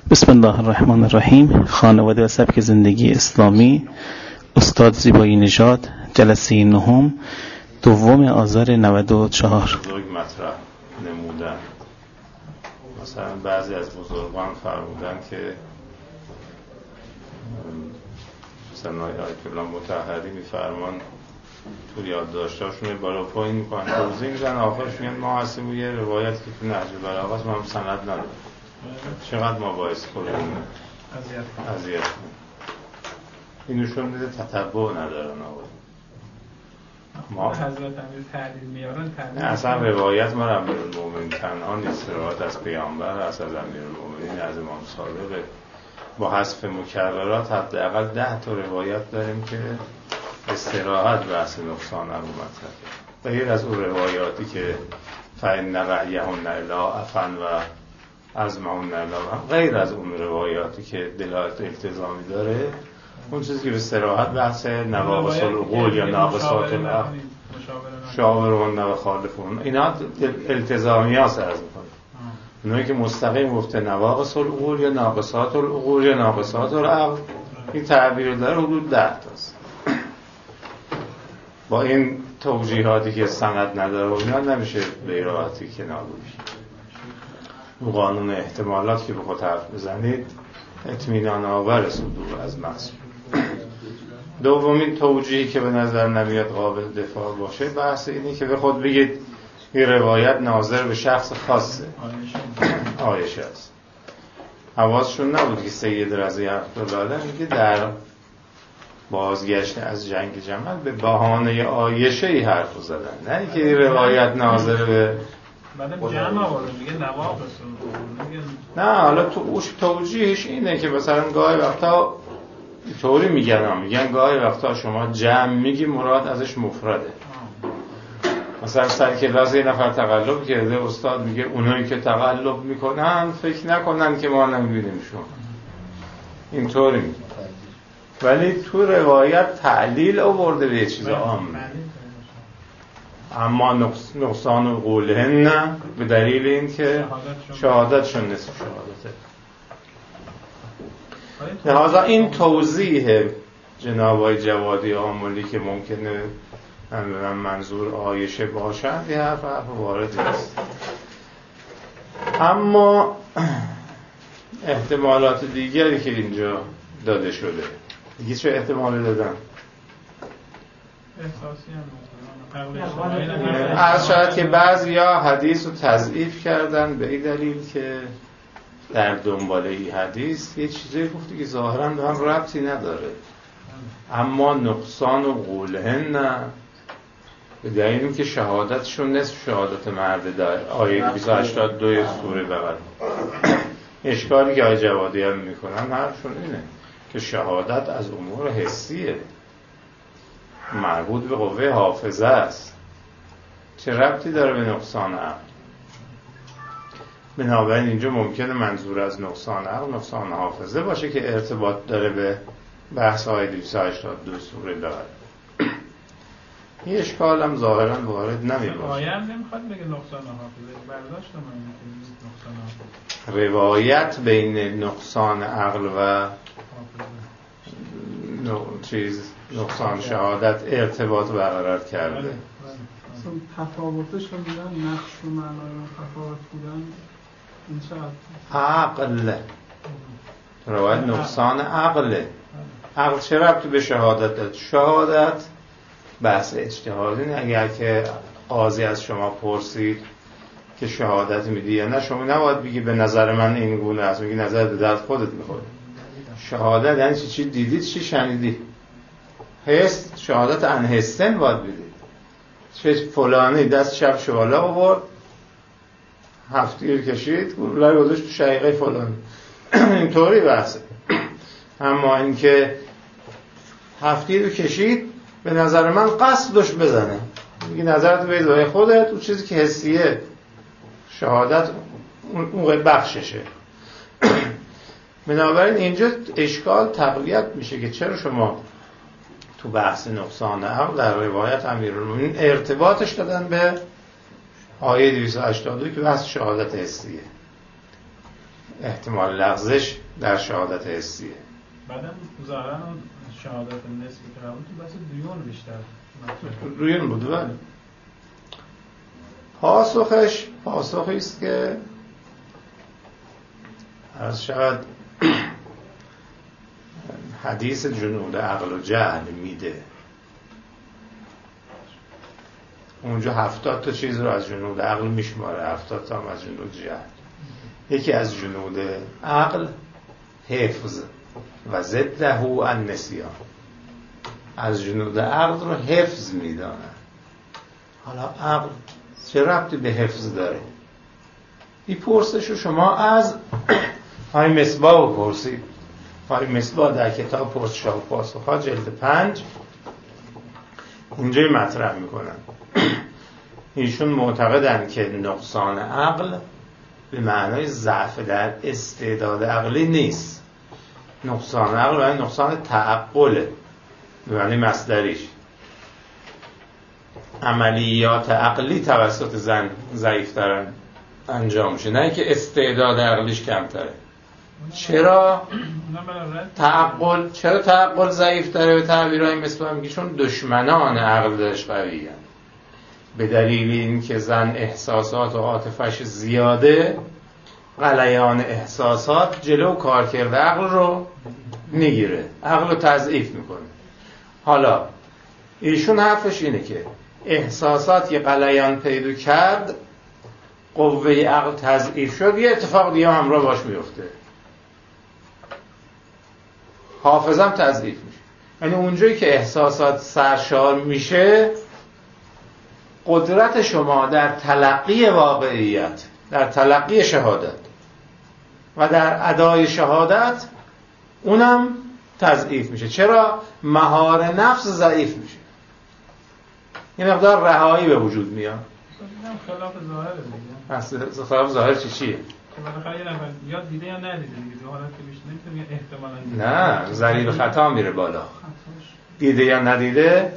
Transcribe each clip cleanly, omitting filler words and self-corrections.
بسم الله الرحمن الرحیم. خانواده و سبک زندگی اسلامی، استاد زیبایی نژاد، جلسه نهم، 2 آذر 94. بزرگ مطرح نمودن. مثلا بعضی از بزرگان فرمودن که مثلا آیت الله مطهری میفرمان تو یادداشتاشون بالا پایین میکنن، توضیح میدن، آخرش میگن ما هستیم یه روایت که تو نهج البلاغه ما هم سند نداریم. چقدر ما باعث خودمون اذیت کنیم. این نشون میده تتبع ندارن. ما حضرت امیر تعلیل میارن، نه اصلا روایت ما امیرالمومنین تنها نیست، روایت از پیامبر هست، از امیرالمومنین، از امام صادق. با حذف مکررات حداقل 10 تا روایت داریم که استراحت بحث نقصان ابو مطرح. غیر از اون روایاتی که فإن رأیهن الا عفن و عزمهن الا، غیر از اون روایاتی که دلالت التزامی داره، اون چیزی که به صراحت بحث نواقص العقول یا ناقصات العقل، شاورهن و خالفهن، اینا التزامی ها سرز میکنه. اونایی که مستقیم گفته نواقص العقول یا ناقصات العقول یا ناقصات العقل، این تعبیر داره حدود 10 تاست. با این توجیهاتی که سند نداره و اینا نمیشه به راحتی کنار بگیرید. اون قانون احتمالات که به خود حرف بزنید اطمینان آور صدور از محصول. دومین توجیهی که به نظر نمیاد قابل دفاع باشه بحث اینی که به خود بگید این روایت ناظر به شخص خاصه، عایشه است. حواسشون نبود که سید رضی الله میگه در بازگشت از جنگ جمل به بهانه عایشه‌ای حرف زدن، نه اینکه این روایت ناظر به بعدم جمع آورده میگه نواقص. نه حالا توجیهش اینه که مثلا گاهی وقتا طوری میگن گاهی وقتا شما جمع میگی مراد ازش مفرده. مثلا سر کلاس یه نفر تقلب کرده، استاد میگه اونایی که تقلب میکنن فکر نکنن که ما نمیبینیم شما، اینطوری میگه. ولی تو روایت تعلیل آورده به یه چیز عام، اما نقصان قولهن نه، به دلیل این که شهادتشون نصف شهادته. لحاظا این توضیح جناب آقای جوادی آملی که ممکنه منظور عایشه باشند یه حرف وارد نیست. اما احتمالات دیگری که اینجا داده شده، دیگه چه احتمالی دادن؟ از شاید که بعضیا حدیث رو تضعیف کردن به این دلیل که در دنباله این حدیث یه چیزی گفتی که ظاهراً به هم ربطی نداره، اما نقصان و قولهن نه، به دلیل که شهادتشون نصف شهادت مرد داره. آیه 282 سوره بقره. اشکالی که آیه جوادی هم میکنن حرفشون اینه که شهادت از امور حسیه، مربوط به قوه حافظه است، چه ربطی داره به نقصان عقل؟ بنابراین اینجا ممکنه منظور از نقصان عقل نقصان حافظه باشه که ارتباط داره به بحث های 282 سوره بقره. این اشکال هم ظاهرا وارد نمیشه. آیه هم نمیخواد بگه نقصان حافظه، برداشت نقصان حافظه. روایت بین نقصان عقل و نقصان شهادت ارتباط برقرار کرده. تفاوتش رو میدن، نقش و معنای اون تفاوت بودن این عقل، روایت نقصان عقله. عقل چه ربطی به شهادت داد؟ شهادت بحث اجتهادی. اگر که قاضی از شما پرسید که شهادت میدی یا نه، شما نباید بگی به نظر من این گونه است، میگی نظر به درد خودت میخوره. شهادت یعنی چی دیدید، چی شنیدی. حس، شهادت عن حسن باید بدی. چه فلانی دست چپ شوالا آورد، هفتیر کشید، گلوله گذاشت تو شقیقه فلانی، اینطوری بحثه. اما اینکه هفتیر رو کشید به نظر من قصد داشت بزنه، میگی نظرت به ادعای خودت، اون چیزی که حسیه. شهادت اون بخششه. بنابراین اینجا اشکال تقویت میشه که چرا شما تو بحث نقصان عقل در روایت امیرالمومنین ارتباطش دادن به آیه 282 که بحث شهادت حسیه. احتمال لغزش در شهادت حسیه. بعدم ظاهرا اون شهادت نسبی که نبود تو بحث دیون بیشتر رویون بوده. بله. پاسخی است که عرض شود حدیث جنود عقل و جهل میده. اونجا 70 تا چیز رو از جنود عقل میشماره، 70 تا هم از جنود جهل. یکی از جنود عقل حفظ و ضده النسیان، از جنود عقل رو حفظ میدانن. حالا عقل چه ربطی به حفظ داره؟ این پرسش رو شما از های مصباح پرسید. های مصباح در کتاب پرسش‌ها و پاسخ‌ها جلد 5 اینجای مطرح میکنن. ایشون معتقدن که نقصان عقل به معنای ضعف در استعداد عقلی نیست. نقصان عقل به معنای نقصان تعقله، به معنای مصدریش. عملیات عقلی توسط زن ضعیف‌تر انجام میشه، نه اینکه استعداد عقلیش کمتره. چرا تعقل ضعیف‌تره؟ به تعبیرهای مثل میگه چون دشمنان عقل داشت قویه. به دلیل اینکه زن احساسات و عاطفش زیاده، غلیان احساسات جلو کارکرد عقل رو میگیره، عقل رو تضعیف میکنه. حالا ایشون حرفش اینه که احساسات یه غلیان پیدا کرد، قوه عقل تضعیف شد، یه اتفاق دیگه همراه باش میفته، حافظم تضعیف میشه. یعنی اونجایی که احساسات سرشار میشه، قدرت شما در تلقی واقعیت، در تلقی شهادت و در ادای شهادت اونم تضعیف میشه. چرا؟ مهار نفس ضعیف میشه، یه مقدار رهایی به وجود میاد. خلاف ظاهره دیگه. خلاف ظاهر چیه؟ بالاخره یه نفر یا دیده یا ندیده دیگه، حالت که بیشتر نمیتونه احتمالاً نه، ضریب خطا میره بالا. دیده یا ندیده.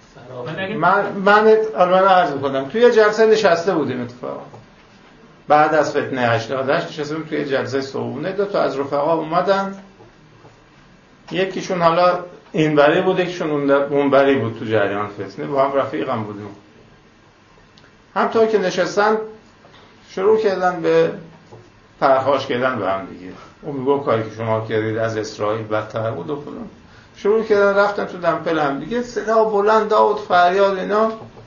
من عرض میکنم توی جلسه نشسته بودیم، اتفاقا بعد از فتنه 88 نشسته بودیم توی جلسه صبحونه. 2 تا از رفقا اومدن، یکیشون حالا این بری بود، یکیشون اون بری بود. تو جریان فتنه با هم رفیقم بودیم. همطور که نشستن شروع کردن به پرخاش کردن به هم دیگه. اون میگه کاری که شما کردید از اسرائیل بدتر بود و فلان. شروع کردن رفتن تو دمپل هم دیگه، صدا بلند، داد، فریاد، اینا.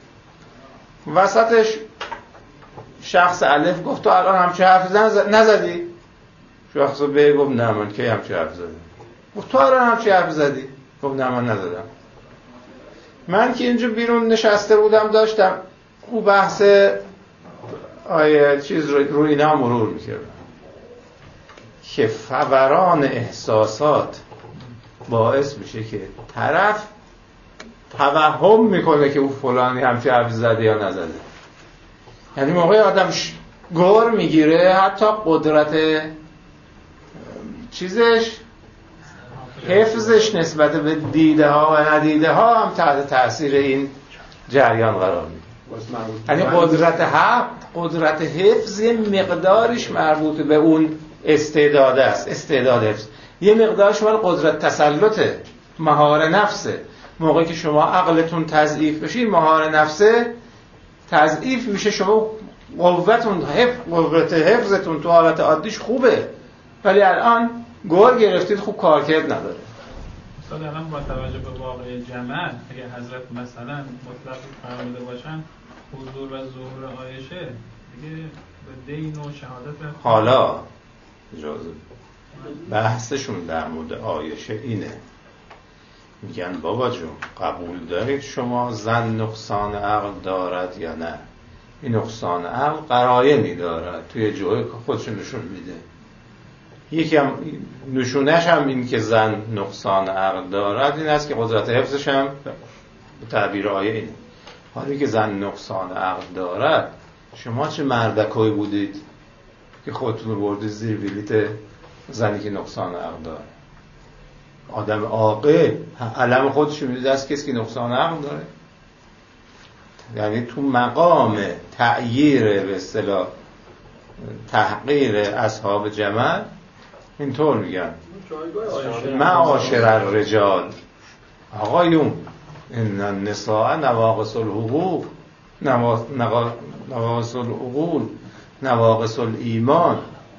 وسطش شخص الف گفت تو الان همچه حرف نزدی؟ شخص ب گفت نه من کی همچه حرف زدم. گفت تو الان همچه حرف زدی؟ گفت نه من نزدم. من که اینجا بیرون نشسته بودم داشتم او بحث چیز رو اینا مرور میکردم که فوران احساسات باعث میشه که طرف توهم میکنه که او فلانی همچه حرف زده یا نزده. یعنی موقع آدم گور میگیره، حتی قدرت چیزش، حفظش نسبت به دیده ها و ندیده ها هم تحت تاثیر این جریان قرار میگیره. یعنی قدرت حفظ یه مقدارش مربوط به اون استعداد است، استعداد حفظ. یه مقدارش مال قدرت تسلطه، مهار نفسه. موقعی که شما عقلتون تضعیف بشید، مهار نفسه تضعیف میشه، شما قوت حفظتون تو حالت عادیش خوبه، ولی الان گور گرفتید، خوب کارکرد نداره. استاد الان با توجه به واقع جمع، اگه حضرت مثلا مطلق فرموده باشن حضور و ظهور عایشه دیگه به دین و شهادت. حالا اجازه بحثشون در مورد عایشه اینه، میگن بابا جون قبول دارید شما زن نقصان عقل دارد یا نه؟ این نقصان عقل قرائنی دارد، توی جوه که خودش نشون میده. یکی هم نشونش هم این که زن نقصان عقل دارد این است که قدرت حفظش هم به تعبیر آیه اینه. حالی که زن نقصان عقل دارد، شما چه مردکایی بودید که خودتون رو بردید زیر بلیت زنی که نقصان عقل داره؟ آدم عاقل علم خودش میدید از کسی که نقصان عقل داره. یعنی تو مقام تغییر به اصطلاح تحقیر اصحاب جمل اینطور میگن معاشر الرجال، آقایون، ان النساء نواقص الحقوق، نواقص العقول، نواقص الایمان،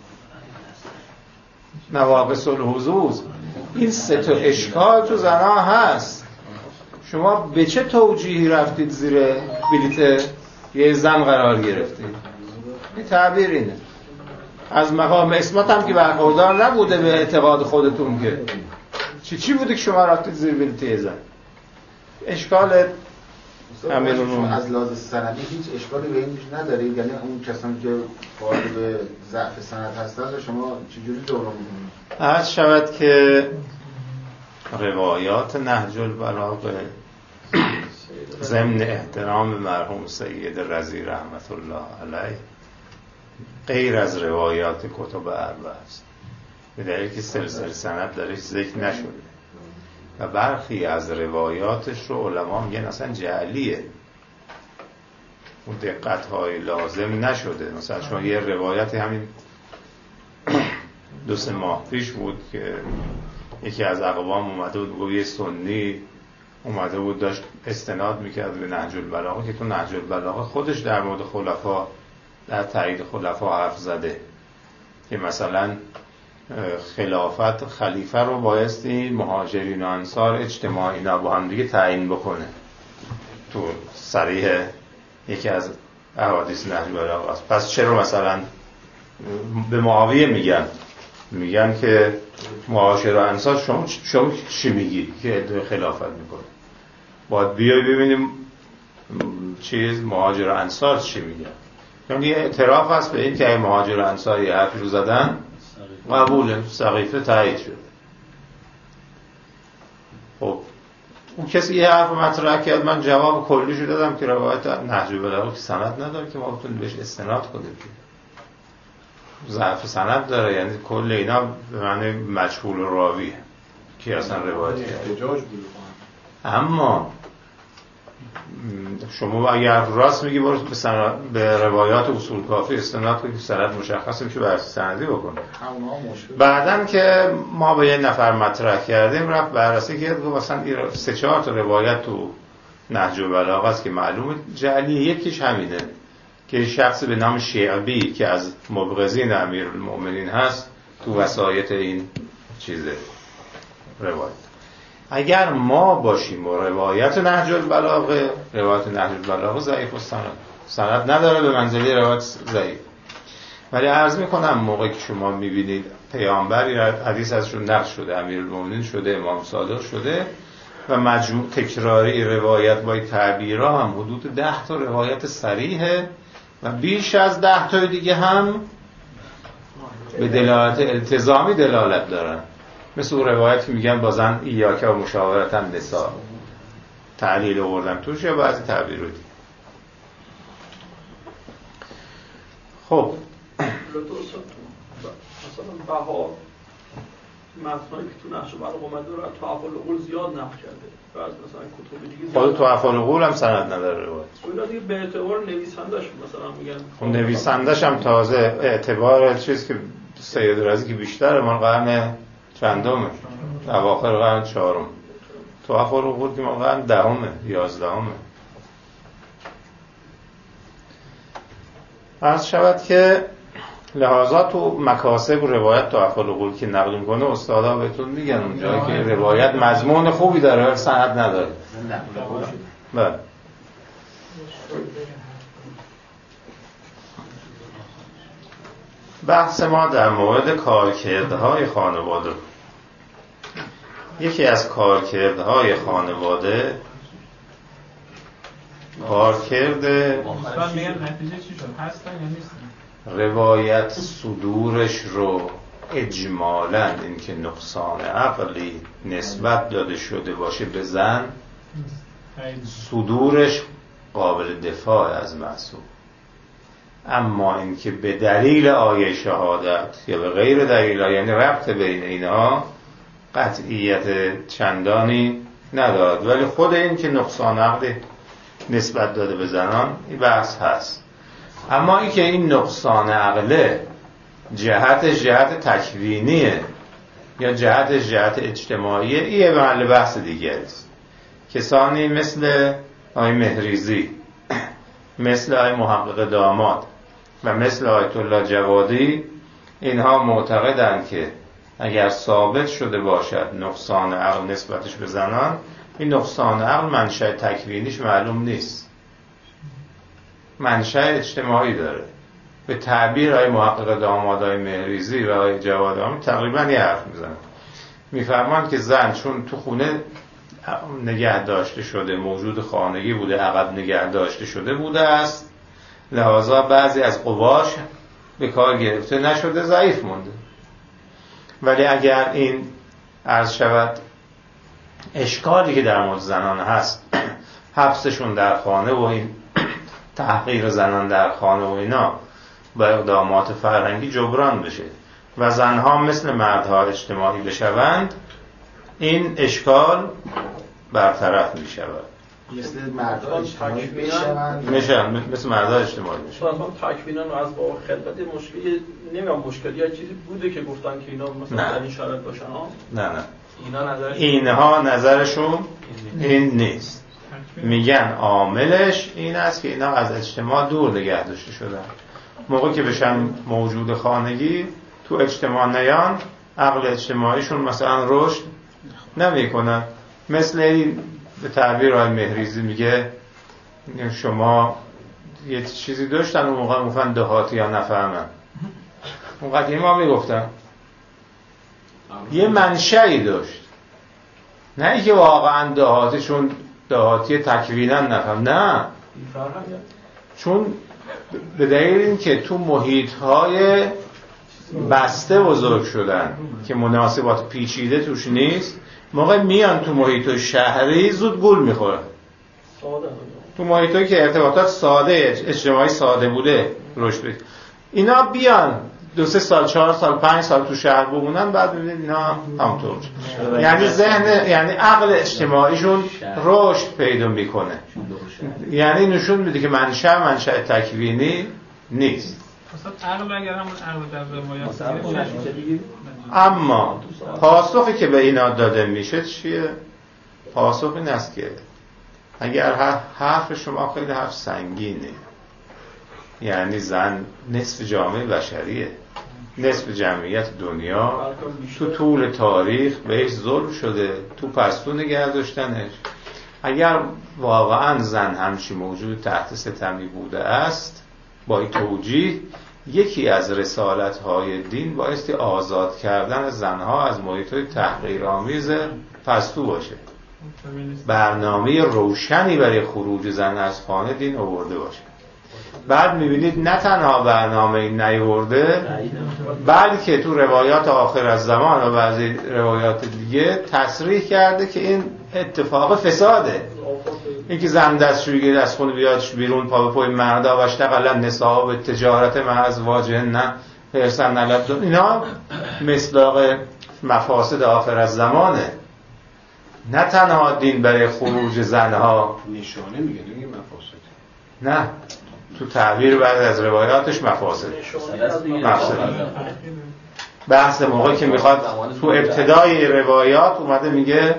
نواقص الحظوظ. این سه تا اشکال تو زنا هست. شما به چه توجیهی رفتید زیر بلیت یه زن قرار گرفتید؟ این تعبیر اینه. از مقام اسمت هم که برخوردار نبوده به اعتقاد خودتون که چی بوده که شما رفتید زیر بلیت یه زن؟ اشکال امیرالمومنین از لحاظ سندی هیچ اشکالی به این ندارید؟ یعنی اون کسانی که وارد به ضعف سند هستند شما چجوری دورو می‌کنید؟ عرض شود که روایات نهج البلاغه ضمن احترام مرحوم سید رضی رحمت الله علیه غیر از روایات کتب اربعه است، به دلیل که سلسله سند درش ذکر نشده و برخی از روایاتش رو علما میگن اصلا جعلیه، اون دقت‌های لازم نشده. مثلا شما یه روایتی همین 2-3 ماه پیش بود که یکی از اقوام اومده بود گفت یه سنی اومده بود داشت استناد میکرد به نهج البلاغه، که تو نهج البلاغه خودش در مورد خلفا، در تایید خلفا حرف زده که مثلا خلافت خلیفه رو بایستی مهاجرین و انصار اجتماعی با هم دیگه تعیین بکنه. تو صریح یکی از احادیث نهج البلاغه است. پس چرا مثلا به معاویه میگن که مهاجر و انصار شما چی میگی که ادعای خلافت میکنه؟ باید بیای ببینیم مهاجر و انصار چی میگن. یعنی اعتراف هست به این که مهاجر و انصار یه حرفی رو زدن، قبوله، سقیفه تایید شده. خب اون کسی یه حرف مطرح کرد، من جواب کلیشو دادم که روایت نهج البلاغه که سند نداره که ما بتونیم بهش استناد کنیم، ضعف سند داره، یعنی کل اینا به معنی مجهول راوی که اصلا روایتی احتجاج بود. اما شما اگر راست میگی برو به روایات اصول کافی استناد کنید که سند مشخص میشه بررسی سندی بکنه. بعدن که ما به یه نفر مطرح کردیم رفت بررسی کرد که مثلا 3-4 تا روایت تو نهج البلاغه است که معلومه جعلی، یکیش همینه که شخص به نام شعبی که از مبغضین امیرالمومنین هست تو وصایت این چیزه روایت. اگر ما باشیم و روایت نهج البلاغه، روایت نهج البلاغه ضعیف و سند نداره، به منزله روایت ضعیف. ولی عرض میکنم موقعی که شما میبینید پیامبری حدیث ازشون نقل شده، امیرالمومنین شده، امام صادق شده و مجموع تکراری روایت با تعبیرها هم حدود 10 تا روایت صریحه و بیش از 10 تا دیگه هم به دلالت التزامی دلالت دارن، مثل اون روایت که میگن بازن ایاکه و مشاورتا نساء، تعلیل آوردن توش یا بعضی تعبیر رو. خب مثلا بها متنایی که تو نقش برق اومده رو تو افعال القول زیاد نقل کرده و از مثلا کتب دیگه زیاد خود تو افعال القول هم سند نداره روایت. اونا دیگه به اعتبار نویسندش مثلا میگن، خب نویسندش هم تازه اعتبار چیز که سید رازی که بیشتر ما قرن چندمه، اواخر قرن 4، تو افعال القول که ما قرن 10 11. عرض شود که لحاظا تو مکاسب روایت تو افعال القول که نقل میکنه استادا بهتون میگن اونجایی که روایت مضمون خوبی داره ولی سند نداره. بله. بحث ما در مورد کارکردهای خانواده. یکی از کارکردهای خانواده کارکرد روایت صدورش رو اجمالاً این که نقصان عقلی نسبت داده شده باشه به زن، صدورش قابل دفاع از معصوم. اما این که به دلیل آیه شهادت یا به غیر دلیل، یعنی ربط بین اینها قطعیت چندانی ندارد، ولی خود این که نقصان عقلی نسبت داده به زنان این بحث هست. اما این که این نقصان عقله جهتش جهت تکوینیه یا جهتش جهت اجتماعیه، این محل بحث دیگه است. کسانی مثل آقای مهریزی، مثل آقای محقق داماد و مثل آیت الله جوادی، اینها معتقدند که اگر ثابت شده باشد نقصان عقل نسبتش به زنان، این نقصان عقل منشأ تکوینیش معلوم نیست، منشأ اجتماعی داره. به تعبیر آقای محقق داماد، آقای مهریزی و آقای جوادی تقریبا یه حرف میزنن. میفرمان که زن چون تو خونه نگه داشته شده، موجود خانگی بوده، عقب نگه داشته شده بوده است، لحاظا بعضی از قواش به کار گرفته نشده، ضعیف مونده. ولی اگر این عرض شود اشکالی که در مورد زنان هست، حبسشون در خانه و این تحقیر زنان در خانه و اینا با اقدامات فرهنگی جبران بشه و زنها مثل مردها اجتماعی بشوند، این اشکال برطرف می شود. مثل مردها اجتماعی بشوند مثل مردها اجتماعی بشوند. اصلا تکوینن از با خلقت مشکلی نمیگم مشکلی یا چیزی بوده که گفتن که اینا مثلا در این شرایط باشن ها؟ نه اینها نظرشون این نیست. میگن عاملش این است که اینا از اجتماع دور نگه داشته شدن. موقعی که بشن موجود خانگی تو اجتماع نیان، عقل اجتماعیشون مثلا رشد نمیکنن. مثل این به تعبیر آقای مهریزی میگه شما یه چیزی داشتن اون موقع گفتن دهاتی ها نفهمن، اون قدیم ها میگفتن یه منشأی داشت، نه ای که واقعا دهاتی چون دهاتی تکوینا نفهم، نه، چون به دلیل این که تو محیط‌های بسته بزرگ شدن که مناسبات پیچیده توش نیست، موقع میان تو محیط شهری زود گول میخوره. تو محیطی که ارتباطات ساده، اجتماعی ساده بوده رشد بده، اینا بیان 2-3 سال 4 سال 5 سال تو شهر بمونن، بعد ببینید اینا همونطور، یعنی ذهن، یعنی عقل اجتماعیشون رشد پیدا میکنه، یعنی نشون میده که منشأ تکوینی نیست. عقل اگر همون عقل در روایات. اما پاسخی که به اینا داده میشه چیه؟ پاسخ این است که اگر حرف شما خیلی حرف سنگینه، یعنی زن نصف جامعه بشریه، نصف جمعیت دنیا، تو طول تاریخ بهش ظلم شده، تو پستو نگه داشتنش، اگر واقعا زن همچی موجود تحت ستمی بوده است، با این توجیه یکی از رسالت‌های دین بایستی آزاد کردن زنها از محیط‌های تحقیرآمیز پستو باشه. برنامه روشنی برای خروج زن از خانه دین آورده باشه. بعد می‌بینید نه تنها برنامه نیورده، بلکه تو روایات آخر از زمان و بعضی روایات دیگه تصریح کرده که این اتفاق فساده. اینکه زن دستشویی از خونه بیادش بیرون، پا به پای مردا و اشتغل النساء به تجارت مع ازواجهن حرصا علی الدنیا، اینا مصداق مفاسد آخر از زمانه. نه تنها دین برای خروج زنها نشانه میگه دیگه مفاسد، نه، تو تعبیر بعد از روایاتش مفاسد. بحث موقعی که میخواد تو ابتدای روایات اومده میگه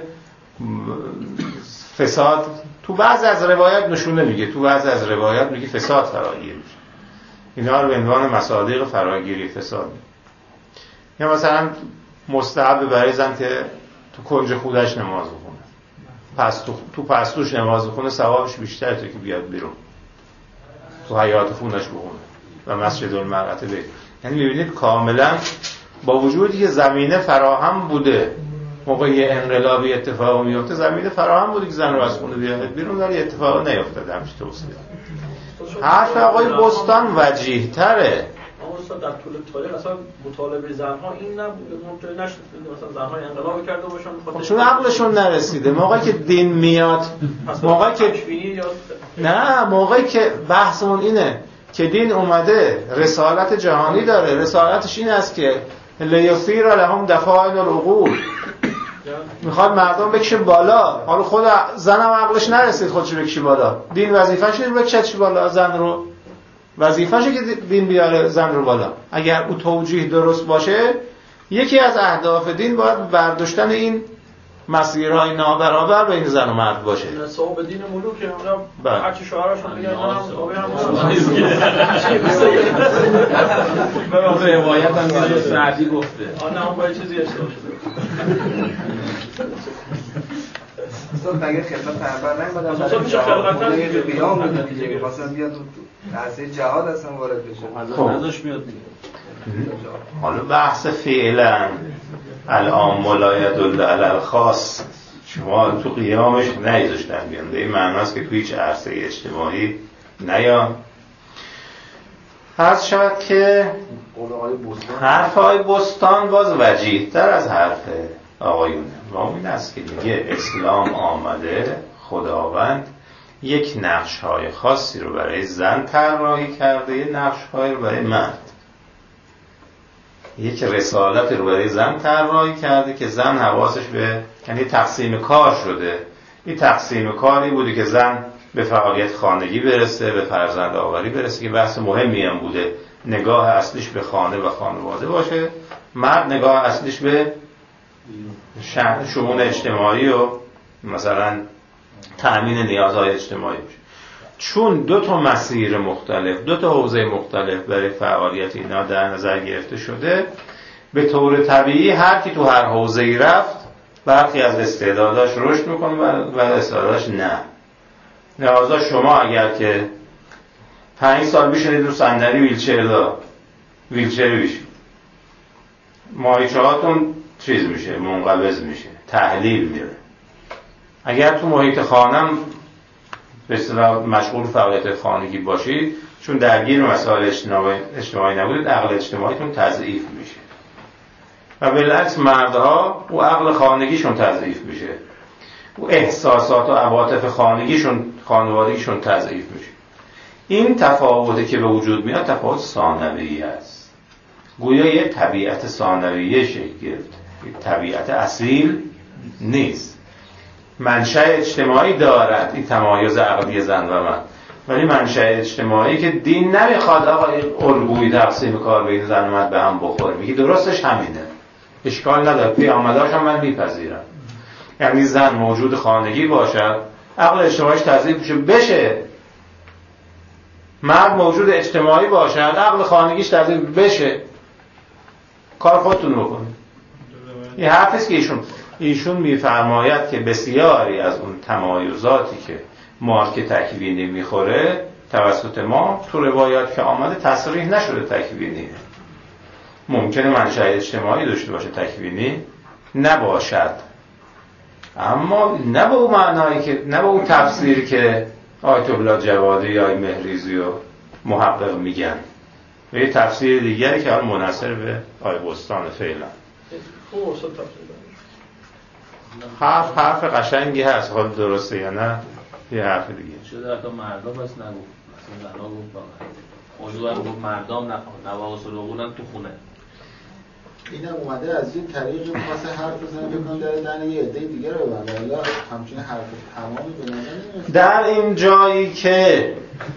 فساد، تو بعض از روایات نشونه میگه، تو بعض از روایات میگه فساد فراگیر میشه. اینا رو به عنوان مصادیق فراگیری فساد. یا مثلا مستحب برای زن که تو کنج خودش نماز بخونه، تو پستوش نماز بخونه، ثوابش بیشتره تا که بیاد بیرون تو حیاط خونش بخونه و مسجد المرأة بیت. یعنی میبینید کاملا با وجودی که زمینه فراهم بوده، موقع یه انقلابی اتفاق میفته، زمینه فراهم بوده که زن رو از خونه بیاد بیرون، ولی اتفاق نیفتاده. همچه توصیه حرف آقای بستان وجیه تره. اما در طول تاریخ اصلا مطالبه زنها این نبوده، ممکن نشده مثلا زنها انقلاب کرده باشن چون عقلشون نرسیده. موقعی که دین میاد، موقعی که نه، موقعی که بحثمون اینه که دین اومده رسالت جهانی داره، رسالتش این است که لیثیر لهم دفاعن العقول، میخواد مردم بکشه بالا. حالا خود زنم عقلش نرسید خودش بکشه بالا، دین وظیفه‌ش اینه بکشه بالا زن رو. وظیفه‌شه که دین بیاره زن رو بالا. اگر او توجیه درست باشه، یکی از اهداف دین باید برداشتن این مسیرهای نابرابر بین زن و مرد باشه. صاحب دین ملوک بله. هر چی شوهراشون میگن به روایت هم میگه سعدی گفته. نه اون با چیزی اشتباه شده. اصلا مگه خدمت پیامبر نمی‌بودن؟ اصلا میشه خلقتن دیگه قیام بود دیگه. می‌خواستن بیاد تو تأثیر جهاد اصلا وارد بشه. ازش میاد دیگه. حالا بحث فعلا الان ملایت الخاص شما تو قیامش نیذاشتن بیان. به این معناست که تو هیچ عرصه اجتماعی نیان. عرض شود که حرفهای بستان باز وجیه تر از حرف آقایونه و این است که میگه اسلام آمده، خداوند یک نقش‌های خاصی رو برای زن طراحی کرده، یک نقش‌های رو برای مرد، یک رسالت رو برای زن طراحی کرده که زن حواسش به، یعنی تقسیم کار شده. این تقسیم کاری بوده که زن به فعالیت خانگی برسه، به فرزند آوری برسه که بحث مهمی هم بوده. نگاه اصلیش به خانه و خانواده باشه، مرد نگاه اصلیش به شؤون اجتماعی و مثلا تأمین نیازهای اجتماعی باشه. چون دو تا مسیر مختلف، دو تا حوزه مختلف برای فعالیت اینا در نظر گرفته شده، به طور طبیعی هر کی تو هر حوزه‌ای رفت برخی از استعداداش رشد میکنه و استعداداش نه. لذا شما اگر که 5 سال بشینید رو صندلی ویلچر بشید، ماهیچه‌هاتون چیز میشه، منقبض میشه، تحلیل میره. اگر تو محیط خانم به اصطلاح مشغول فعالیت خانگی باشید، چون درگیر مسائل اجتماعی نبودید، عقل اجتماعیتون تضعیف میشه. و بالعکس مردها و عقل خانگیشون تضعیف میشه، و احساسات و عواطف خانوادگیشون تضعیف میشه. این تفاوتی که به وجود میاد تفاوت ثانویه است. گویا یه طبیعت ثانویه شکل گرفت، طبیعت اصیل نیست. منشأ اجتماعی دارد این تمایز عقلی زن و مرد، ولی منشأ اجتماعی که دین نمیخواد آقا الگویی تقسیم کار بین زن و مرد به هم بخوره. میگه درستش همینه، اشکال نداره، پیامدهاش هم من میپذیرم. یعنی زن موجود خانگی باشد، عقل اجتماعیش تضعیف بشه. مرد موجود اجتماعی باشد، عقل خانگیش تضعیف بشه. کار خودتون بکنید. این حرفیست که ایشون میفرماید که بسیاری از اون تمایزاتی که مارک تکوینی میخوره توسط ما تو روایات که آمده تصریح نشده تکوینی. ممکنه منشأ اجتماعی داشته باشه، تکوینی نباشد، اما نه به اون معنایی که، نه به اون تفسیری که آیت الله جوادی یا مهریزی و محقق میگن. و یه تفسیر دیگری که حالا منحصر به آیه بستان فعلا. حرف قشنگی هست، حال درسته یا نه یه حرف دیگه شده. حتی مردا بس نگفت، مثلا زنا گفت فقط. موضوع هم گفت مردام نخواه، نواقص العقولن تو خونه. اینم اومده از این طریق می‌خواسته حرف بزنه بکنم در یه عده دیگه رو ببنده، ولی همچنین حرف تمامی به نظر نمیاد. در این جایی که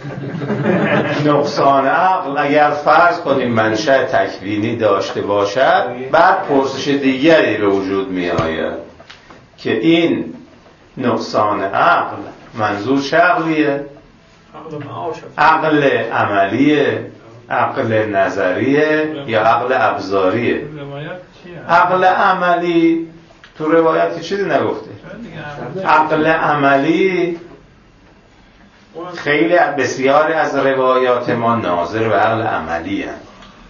نقصان عقل اگر فرض کنیم منشأ تکوینی داشته باشد، بعد پرسش دیگری به وجود می آید که این نقصان عقل منظور چه عقلیه؟ عقل عملیه، عقل نظریه یا عقل ابزاریه؟ عقل عملی تو روایت که چیزی نگفته. عقل عملی خیلی بسیاری از روایات ما ناظر به عقل عملی هست،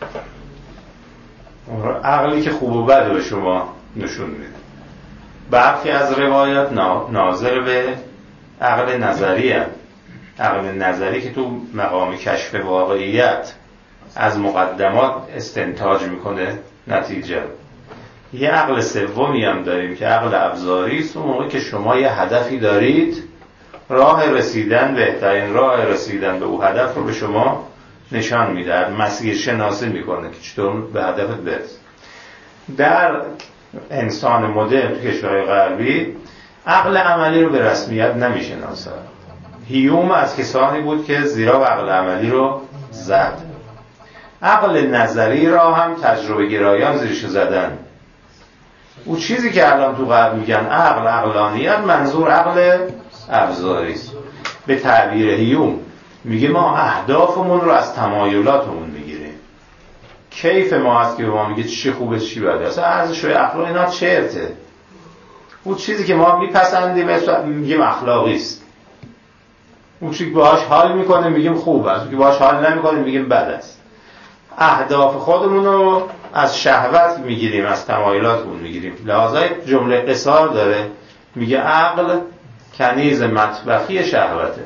عقلی که خوب و بد به شما نشون میده. برخی از روایات ناظر به عقل نظری هست، عقل نظری که تو مقام کشف واقعیت از مقدمات استنتاج میکنه نتیجه. یه عقل سومی هم داریم که عقل ابزاری است. اون موقع که شما یه هدفی دارید، بهترین راه رسیدن به اون هدف رو به شما نشان میده، مسیر شناسی میکنه که چطور به هدفت برسی. در انسان مدرن تو کشورهای غربی عقل عملی رو به رسمیت نمیشناسه. هیوم از کسانی بود که زیرا عقل عملی رو زد. عقل نظری را هم تجربه گرایان زیرش زدن. او چیزی که الان تو غرب میگن عقل، عقلانیت، منظور عقل ابزاری است. به تعبیر هیوم میگه ما اهدافمون رو از تمایلاتمون میگیریم. کیف ما هست که به ما میگه چی خوبه چی بده. اصلا ارزش اخلاق اینا چرته. اون چیزی که ما میپسندیم میگیم اخلاقی است. اون چیزی که باهاش حال میکنه میگیم خوب است. اون که باهاش حال نمیکنه میگیم بد است. اهداف خودمون رو از شهوت میگیریم، از تمایلاتمون میگیریم. لحاظا جمله قصار داره، میگه عقل کنیز مطبخی شهوته.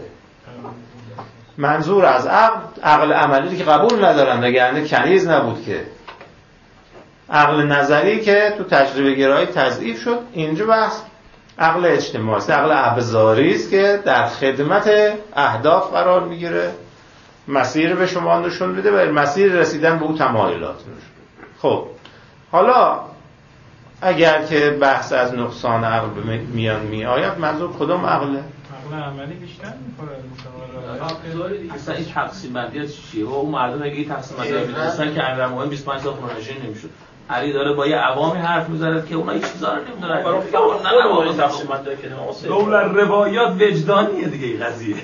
منظور از عقل عملی که قبول ندارن، وگرنه کنیز نبود که. عقل نظری که تو تجربه گرایی تضعیف شد. اینجا بحث عقل اجتماعی است، عقل ابزاری است که در خدمت اهداف قرار میگیره، مسیر به شما نشون میده و مسیر رسیدن به اون تمایلات نشون. خب حالا اگر که بحث از نقصان عقل میان میآید، منظور کدوم عقله؟ عقل عملی بیشتر میخوره. اصلا این تقسیم بندی چیه؟ اون مردم اگه این تقسیم بندی می‌دونستن که امیرالمومنین 25 سال خونه‌نشین نمی‌شد. علی داره با یه عوامی حرف می‌زنه که اونها هیچ چیزا رو نمی‌دونن. برای تقسیم بندی که دولت روایات وجدانیه دیگه این قضیه.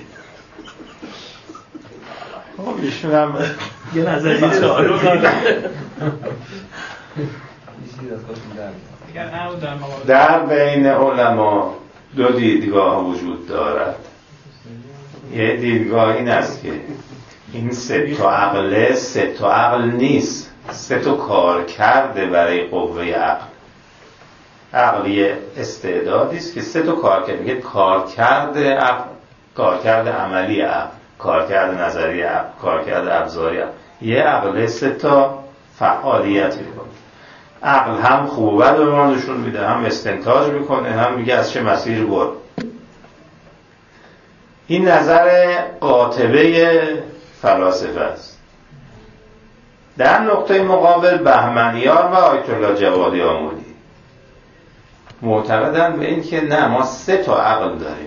خب ایشون هم یه نظریه داره. در بین علما دو دیدگاه وجود دارد. یه دیدگاه این است که این سه تا عقل نیست، سه تا کار کرده برای قوه عقل. عقل یه استعدادی است که سه تا کار کرده، میگه کارکرد عقل، کارکرد عملی عقل، کارکرد نظری عقل، کارکرد ابزاری عقل. یه عقل سه تا فعالیت میکنه. عقل هم خوب و بد به ما نشون میده، هم استنتاج میکنه، هم میگه از چه مسیر برو. این نظر قاطبه فلاسفه است. در نقطه مقابل بهمنیار و آیت الله جوادی آمودی معتقدند به این که نه، ما سه تا عقل داریم: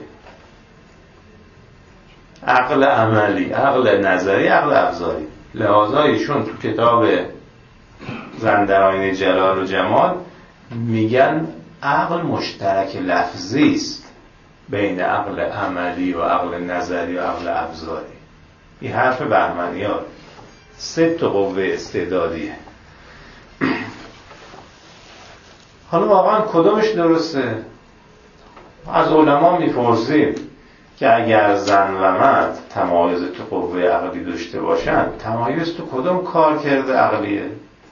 عقل عملی، عقل نظری، عقل ابزاری. لحاظا ایشون تو کتاب زندرآیین جلال و جمال میگن عقل مشترک لفظی است بین عقل عملی و عقل نظری و عقل ابزاری. این حرف بهمنیار. سه تا قوه استعدادیه. حالا واقعا کدومش درسته؟ از علما میپرسیم که اگر زن و مرد تمایز تو قوه عقلی داشته باشن، تمایز تو کدوم کار کرده عقلیه؟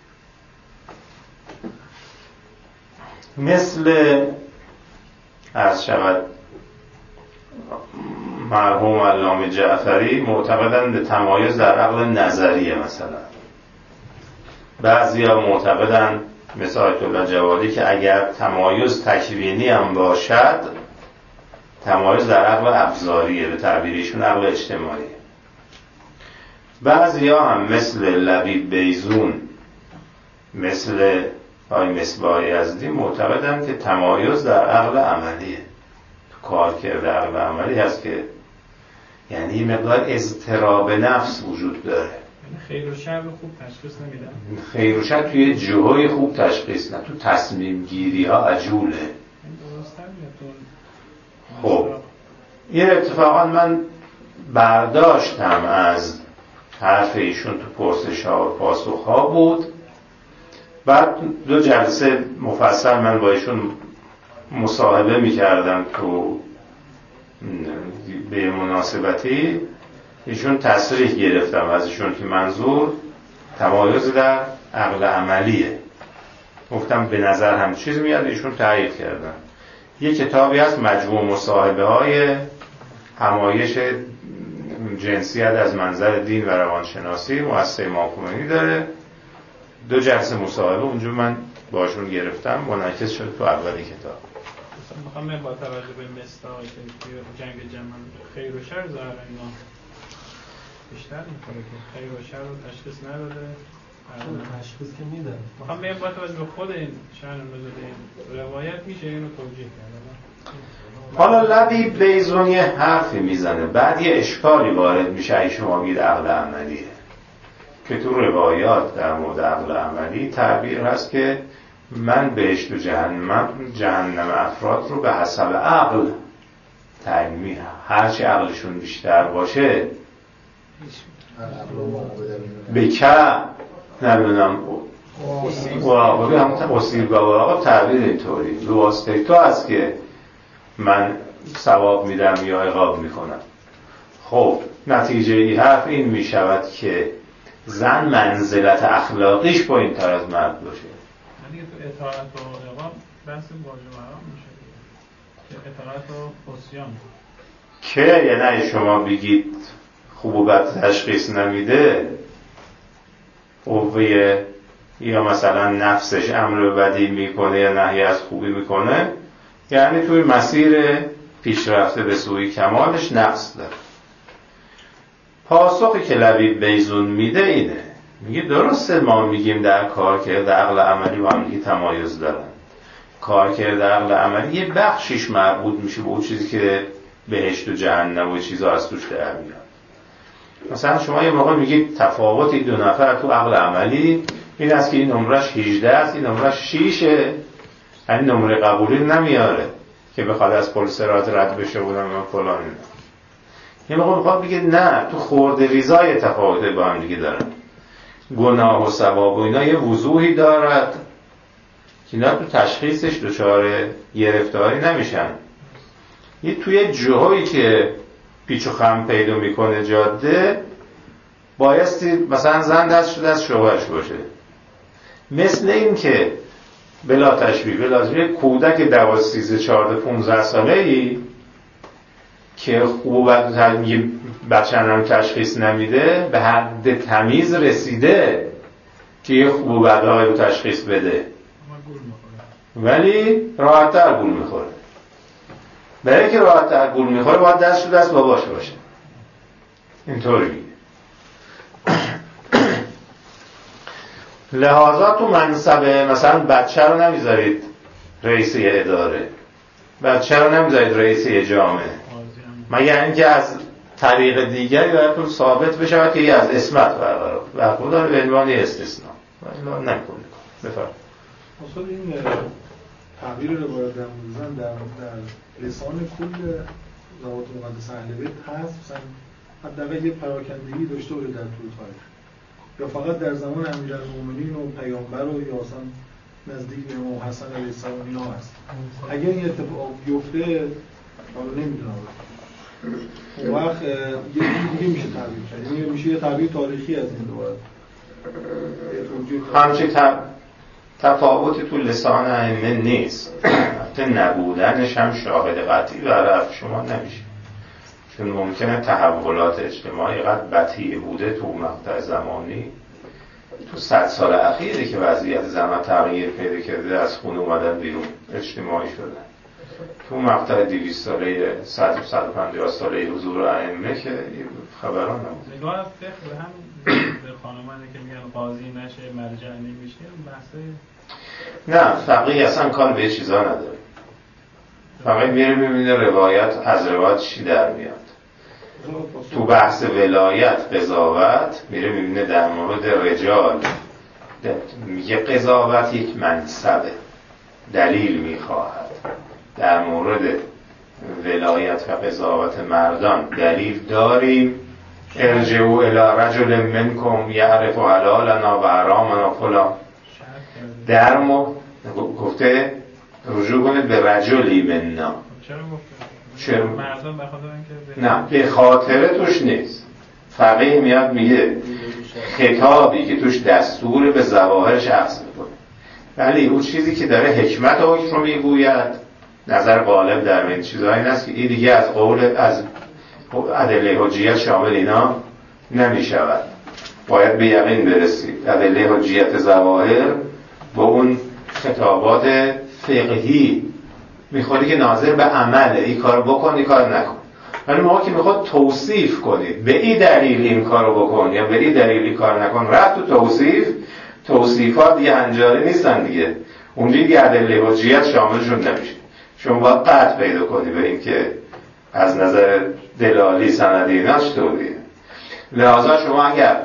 مثل عرض شود مرحوم علامه جعفری معتقدند به تمایز در عقل نظریه. مثلا بعضیا معتقدند مثل آیت الله جوادی که اگر تمایز تکوینی هم باشد، تمایز در عقل ابزاریه، به تعبیرشون عقل اجتماعی. بعضیا هم مثل لبیب بیزون، مثل آقای مصباح یزدی معتقدند که تمایز در عقل عملیه، تو کار کرده عقل عملی هست که یعنی یه مقدار اضطراب نفس وجود داره. خیر و شر رو خوب تشخیص نمیدن. خیر و شر توی جهای خوب تشخیص نه، تو تصمیم گیری ها عجوله. خب این اتفاقا من برداشتم از حرف ایشون تو پرسش ها و پاسخ ها بود. بعد 2 جلسه مفصل من با ایشون مصاحبه میکردم تو به مناسبتی. ایشون تصریح گرفتم از ایشون که منظور تمایز در عقل عملیه. گفتم به نظر هم چیز میاد، ایشون تایید کردن. یه کتابی هست مجموع مصاحبه های همایش جنسیت از منظر دین و روانشناسی، مؤسسه ماکومنی داره. 2 جلسه مصاحبه اونجا من باشون گرفتم، منعکس شد تو اولی کتاب. میخوام با توجه به مصداقی که جنگ جمل خیر و شر ظاهرا اینا بیشتر میکنه که خیر و شر رو تشخیص نداده. تشخیص که میدن. میخوام بگم با توجه به خود این شأن نزول این روایت میشه اینو توجیه کرد. حالا لبیب بیزون یه حرفی میزنه، بعد یه اشکالی وارد میشه اگه شما بگید عقل عملیه. که تو روایات در مورد عقل عملی تعبیر هست که من بهشت و جهنم افراد رو به حسب عقل تعیین می‌کنم. هرچی عقلشون بیشتر باشه بکه نمیدونم اسیرگاه آقا تعبیر اینطوری لواسته تو هست که من ثواب میدم یا عقاب میکنم. خب نتیجه ای حرف این میشود که زن منزلت اخلاقیش پایین تر از مرد باشه. دیگه تو اطاعت و عقاب بحث واجب حرام میشه که اطاعت و عصیان که یعنی شما بگید خوب و بد تشخیص نمیده قوه یا مثلا نفسش امر بدی میکنه یا نهی از خوبی میکنه، یعنی توی مسیر پیشرفته به سوی کمالش نقص داره. پاسخی که لبیب بیزون میده اینه، میگه درسته ما میگیم در کارکرد عقل عملی و هم تمایز دارن. کارکرد عقل عملی یه بخشیش مربوط میشه به اون چیزی که بهشت و جهنم و چیزا از توش در میاد. مثلا شما یه موقع میگید تفاوتی دو نفر تو عقل عملی این است که این نمرش 18 است این نمرش 6، یعنی نمره قبولی نمیاره که بخواد از پل صراط رد بشه بودم یا فلان. یه موقع میخواد بگید نه تو خورده ریزای تفاوتی با هم دیگه دارن، گناه و ثواب و اینا یه وضوحی دارد که اینا تو تشخیصش دچار گرفتاری نمیشن. یه توی جاهایی که پیچ و خم پیدا میکنه جاده بایستی مثلا زن دست شوهرش باشه. مثل این که بلا تشبیه کودک 12 13 14 15 ساله‌ای که خوب و بد میگه بچه‌ن رو تشخیص نمیده، به حد تمیز رسیده که یه خوب و بدهای رو تشخیص بده، ولی راحت‌تر گول میخوره. برای که راحت‌تر گول میخوره باید دست باباش باشه. اینطوری لحاظا تو منصبه مثلا بچه رو نمیذارید رئیس اداره، بچه رو نمیذارید رئیس جامعه، مگر اینکه از طریق دیگری براتون ثابت بشه که یه از اسمت برخوردار به عنوان استثناء ولی نکنه. بفرمایید. اصلا این تعبیر روایت رموزن در لسان کل روایت مقدس اهل بیت هست، مثلا حداقل یه پراکندگی داشته باشه در طول تاریخ، یا فقط در زمان امیرالمومنین و پیامبر و یا اصلا نزدیک به امام حسن علیه السلام اینا هست. اگر این اتفاق بیفته حالا نمیدونم اون وقت یه دیگه میشه تعبیر کرد، یعنی میشه یه تعبیر تاریخی از این روایت. همچه تفاوتی تو لسان ائمه نیست، حتی نبودنش هم شاهد قطعی برای حرف شما نمیشه، چون ممکنه تحولات اجتماعی قد بطیء بوده تو مقطع زمانی. تو 100 سال اخیره که وضعیت زمان تغییر پیدا کرده، از خونه اومدن بیرون، اجتماعی شدن. تو مقطع 200 ساله 150 ساله حضور ائمه که خبران نبود. نگاه از فقه به هم به خانمانی که میگن قاضی نشه مرجع نمیشه بحثه. نه فقیه اصلا کار به چیزا نداره، فقیه میره میبینه روایت از روایت چی در میاد. تو بحث ولایت قضاوت میره میبینه در مورد رجال میگه قضاوت یک منصبه، دلیل میخواهد. در مورد ولایت و قضاوت مردان دلیل داریم، ارجعوا الی رجل منکم یعرف حلالنا و حرامنا فلان. در گفته رجوع کنید به رجلی مننا. چرا؟ مردم به خاطر اینکه نه به خاطر توش نیست. فقیه میاد میگه خطابی که توش دستور به ظواهر شخص میکنه، ولی اون چیزی که داره حکمت حکم رو میگوید، نظر غالب در این چیزها این است که این دیگه از قول از ادله حجیت شامل اینا نمیشود. باید به یقین برسید. ادله حجیت ظواهر با اون خطابات فقهی میخواد که ناظر به عمله، این کار بکن این کار نکن. ولی ما که میخواد توصیف کنید به این دلیل این کارو بکن یا به این دلیل این کار نکن، رفت تو توصیفات یه هنجاری نیستن دیگه، اونجا دیگه ادله حجیت شاملشون نمیشه. شما باید قطع پیدا کنی به این که از نظر دلالی سندی اینا چطوریه. لحاظا شما اگر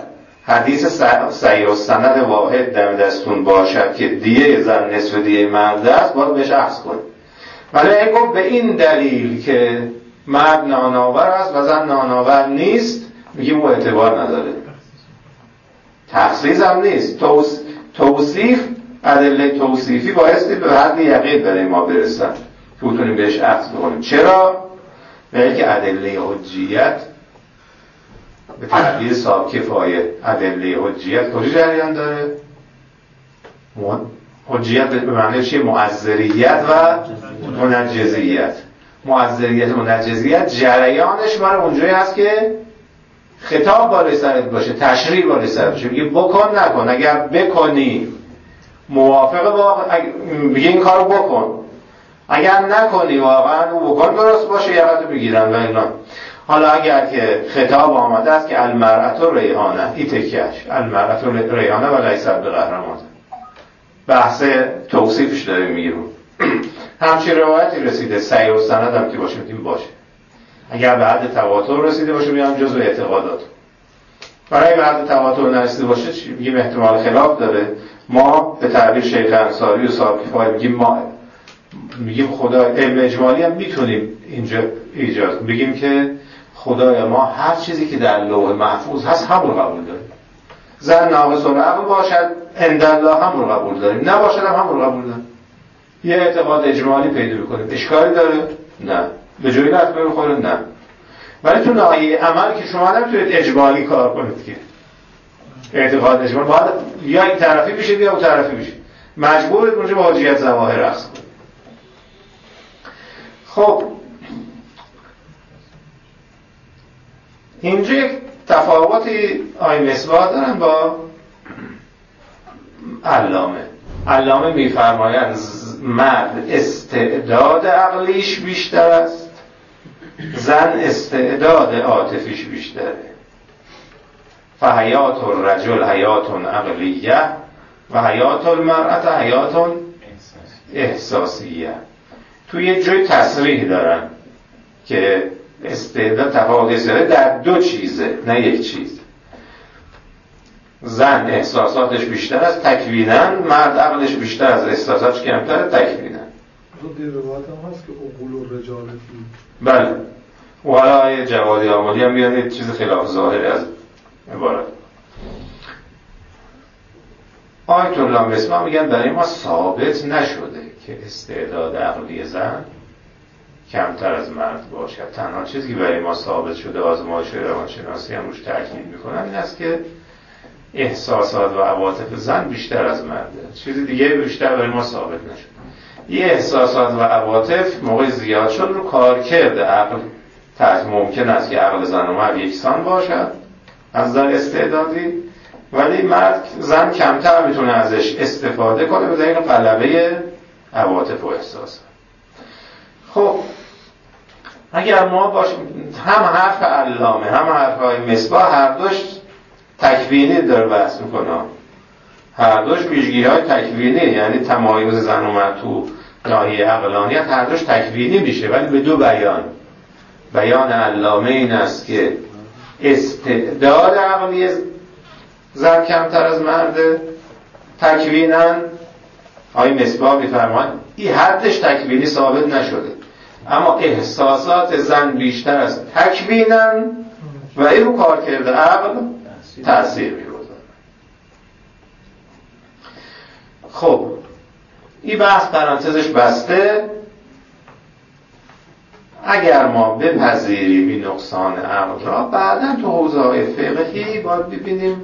حدیث صحیح السند واحد دم دستون باشد که دیه زن نصف دیه مرد است، باید بهش اخذ کنید. ولی اگه به این دلیل که مرد نانآور است و زن نانآور نیست، میگیم او اعتبار نداره، تخصیص هم نیست. توصیف، ادله توصیفی بایستی به حد یقین برای ما برسن که بتونیم بهش اخذ بکنیم. چرا؟ برای که ادله حجیت به تعبیر صاحب کفایه، ادله حجیت کجا جریان داره؟ حجیت به معنی چیه؟ معذریت و منجزیت. معذریت و منجزیت جریانش برای اونجایی هست که خطاب بالای سرت باشه، تشریع بالای سرت باشه، میگه بکن نکن. اگر بکنی موافق با میگه این کارو بکن، اگر نکنی واقعا او بکن درست باشه یقتو بگیرن و اینا. حالا اگر که خطاب آمده است که المرأة ریحانه، این تکیهش المرأة ریحانه و لیست بقهرمان، بحث توصیفش داریم میگیم. همچین روایتی رسیده، صحیح السند هم که باشه میگیم باشه. اگر به حد تواتر رسیده باشه میگم جزء اعتقادات. برای به حد تواتر نرسیده باشه میگیم احتمال خلاف داره. ما به تعبیر شیخ انصاری و صاحب کفایه میگیم خدا علم اجمالی هم میتونیم اینجا ایجاد بگیم که خدای ما هر چیزی که در لوح محفوظ هست همون قبول داریم. زن ناقص العقل باشد عند الله همون قبول داریم، نباشد هم همون قبول داریم. یه اعتقاد اجمالی پیدا بکنیم اشکالی داره؟ نه. به جوی لطمه بخوره؟ نه. ولی تو ناحیه عمل که شما نمیتونید اجمالی کار کنید که اعتقاد اجمالی باید یا این طرفی بشه یا اون طرفی بشه، مجبورید اونجا با حجیت ظواهر اخذ کنید. خب اینجا یک تفاوتی آقای مصباح دارن با علامه میفرمایند مرد استعداد عقلیش بیشتر است، زن استعداد عاطفیش بیشتره. فحیات الرجل حیات عقلیه و حیات المرأة حیات احساسیه. توی یه جای تصریح دارن که استعداد تفاوت استعداد در دو چیزه نه یک چیز. زن احساساتش بیشتر از تکوینن، مرد عقلش بیشتر از احساساتش کمتر تکوینن. تو دیر روایت هم هست که عقول و رجالتی. بله. و حالا آیه جوادی آمالی هم بیان یه چیز خلاف ظاهری از عبارت. آیت الله مصباح میگن برای ما ثابت نشده که استعداد عقلی زن کمتر از مرد باشد. تنها چیزی که برای ما ثابت شده آزمایش روانشناسی هم روش تاکید میکنن این است که احساسات و عواطف زن بیشتر از مرده. چیزی دیگه بیشتر برای ما ثابت نشد. یه احساسات و عواطف موقع زیاد شد رو کارکرد عقل ممکن است که عقل زن و مرد یکسان باشد از در استعدادی، ولی زن کمتر میتونه ازش استفاده کنه به دلیل غلبه عواطف و احساسات. خب اگر ما باشیم هم حرف علامه هم حرف های مصباح هر دوش تکوینی داره بحث میکنه، هر دوش ویژگی های تکوینی، یعنی تمایز زن و مرد تو ناحیه عقلانیت هر دوش تکوینی میشه، ولی به دو بیان علامه این است که استعداد عقلی زن کمتر از مرد تکوینن. آقای مصباح میفرماید این حدش تکوینی ثابت نشده، اما احساسات زن بیشتر از تکوینن و این رو کارکرد عقل تأثیر می‌گذاره. خب این بحث پرانتزش بسته. اگر ما بپذیریم این نقصان عقل را، بعداً تو حوزه‌های فقهی باید ببینیم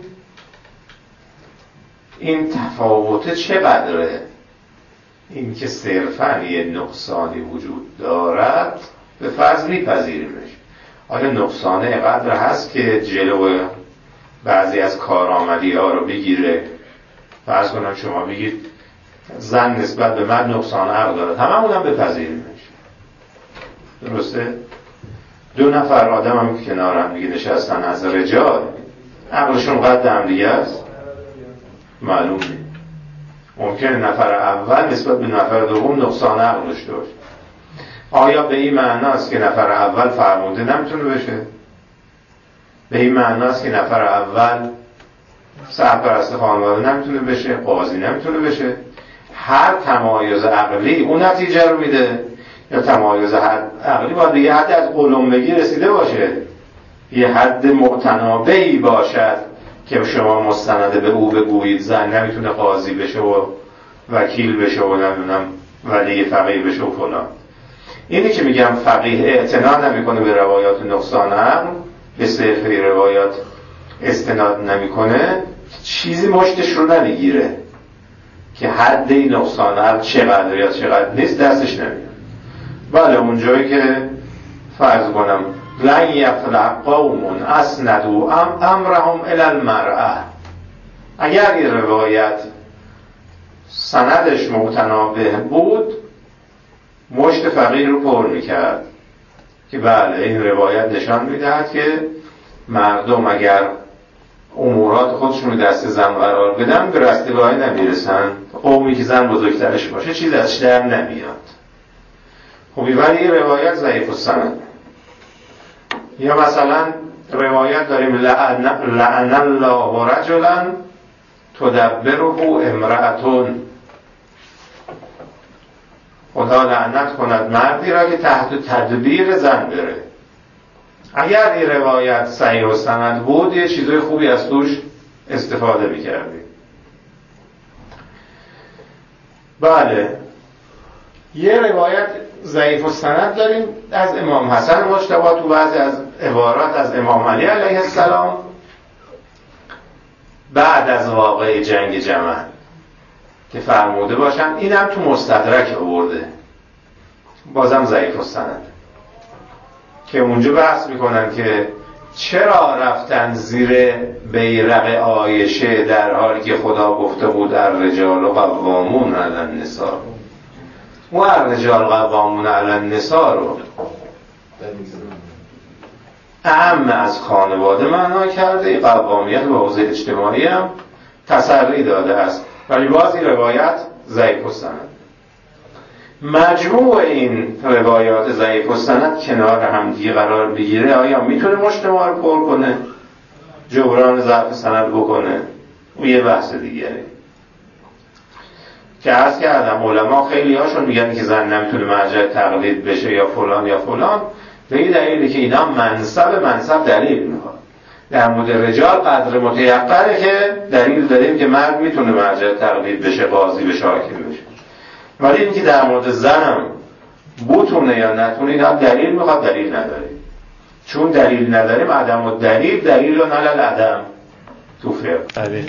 این تفاوت چقدره. این که صرفاً یه نقصانی وجود دارد به فرض میپذیریمش. آیا نقصانه قدر هست که جلو بعضی از کارآمدی ها رو بگیره؟ فرض کنم شما بگید زن نسبت به مرد نقصان عقل دارد، هممون هم بپذیریمش. درسته؟ دو نفر آدم هم که کنار هم دیگه نشستن از رجال، عقلشون قد هم دیگه است؟ معلوم نیست. ممکنه نفر اول نسبت به نفر دوم نقصان عقل داشته باشه. آیا به این معناست که نفر اول فرمانده نمیتونه بشه؟ به این معناست که نفر اول سرپرست خانواده نمیتونه بشه، قاضی نمیتونه بشه. هر تمایز عقلی اون نتیجه رو میده، یا تمایز عقلی باید یه حد از قلمبگی رسیده باشه، یه حد متنابعی باشد که شما مستند به او بگویید زن نمیتونه قاضی بشه و وکیل بشه و نمیدونم ولی فقیه بشه و فلان. اینی که میگم فقیه اعتنا نمیکنه به روایات نقصان عقل، به صحیح روایات استناد نمیکنه، چیزی مشتش رو نمیگیره که حد نقصان عقل چقدر یا چقدر نیست دستش نمیاد. بله اونجایی که فرض کنم لن یفلح قوم اسندوا امرهم الی المرأة، اگر این روایت سندش متنابه بود مشت فقیه رو پر میکرد که بله این روایت نشان میدهد که مردم اگر امورات خودشون رو دست زن قرار بدن به رستگاهی نمیرسن، قومی که زن بزرگترش باشه چیز ازش در نمیاد. خب ولی این روایت ضعیف السند. یا مثلا روایت داریم لعن الله رجلا تدبره امرأتون، خدا لعنت کند مردی را که تحت تدبیر زن بره. اگر این روایت صحیح السند بود یه چیزای خوبی از توش استفاده می‌کردیم. بله یه روایت ضعیف السند داریم از امام حسن مجتبی تو بعضی از عبارات از امام علی علیه السلام بعد از واقعه جنگ جمل که فرموده باشن، اینم تو مستدرک آورده، بازم ضعیف السند، که اونجا بحث میکنن که چرا رفتن زیر بیرق عایشه در حالی که خدا گفته بود الرجال قوامون علی النساء، و الرجال قوامون علی النساء رو اعم از خانواده معنا کرده، قوامیت و حوزه اجتماعی هم تسری داده است، ولی باز این روایت ضعیف السند. مجموع این روایات ضعیف السند کنار همدیگه قرار بگیره آیا میتونه مجتمع رو پر کنه، جبران ضعف سند بکنه؟ و یه بحث دیگره که عرض کردم علما خیلی هاشون میگن که زن نمیتونه مرجع تقلید بشه یا فلان یا فلان، به این دلیلی که اینا منصب دلیل میخواد. در مورد رجال قدر متیقنه که دلیل داریم که مرد میتونه مرجع تقلید بشه، قاضی بشه، حاکم بشه، ولی این که در مورد زنم بتونه یا نتونه اینا دلیل میخواد، دلیل نداریم. چون دلیل نداریم عدم و دلیل و نلل عدم تو فقه.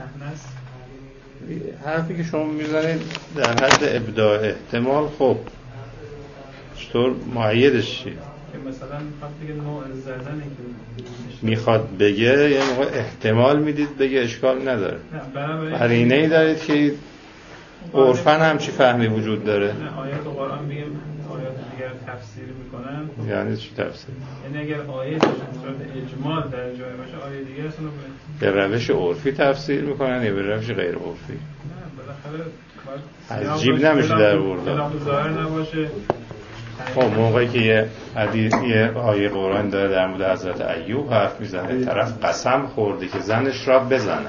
حرفی که شما میزنید در حد ابداع احتمال، خب چطور معیدش چیه؟ مثلا میخواد بگه نوع زدنی که میخواد بگه یه موقع احتمال میدید بگه اشکال نداره، قرینه ای دارید که عرفاً همچی فهمی وجود داره. نه آیات قرآن بگیم آیات دیگر تفسیر میکنن. یعنی چی تفسیر؟ یعنی اگر آیه به صورت اجمال در جای باشه آیه دیگر اصلا به روش عرفی تفسیر میکنن یا به روش غیر عرفی؟ نه بالاخره از جیب نمیشه در آورد. خلاف ظاهر نباشه. خب موقعی که یه آیه قرآن داره در مورد حضرت ایوب حرف میزنه، طرف قسم خورده که زنش را بزنه،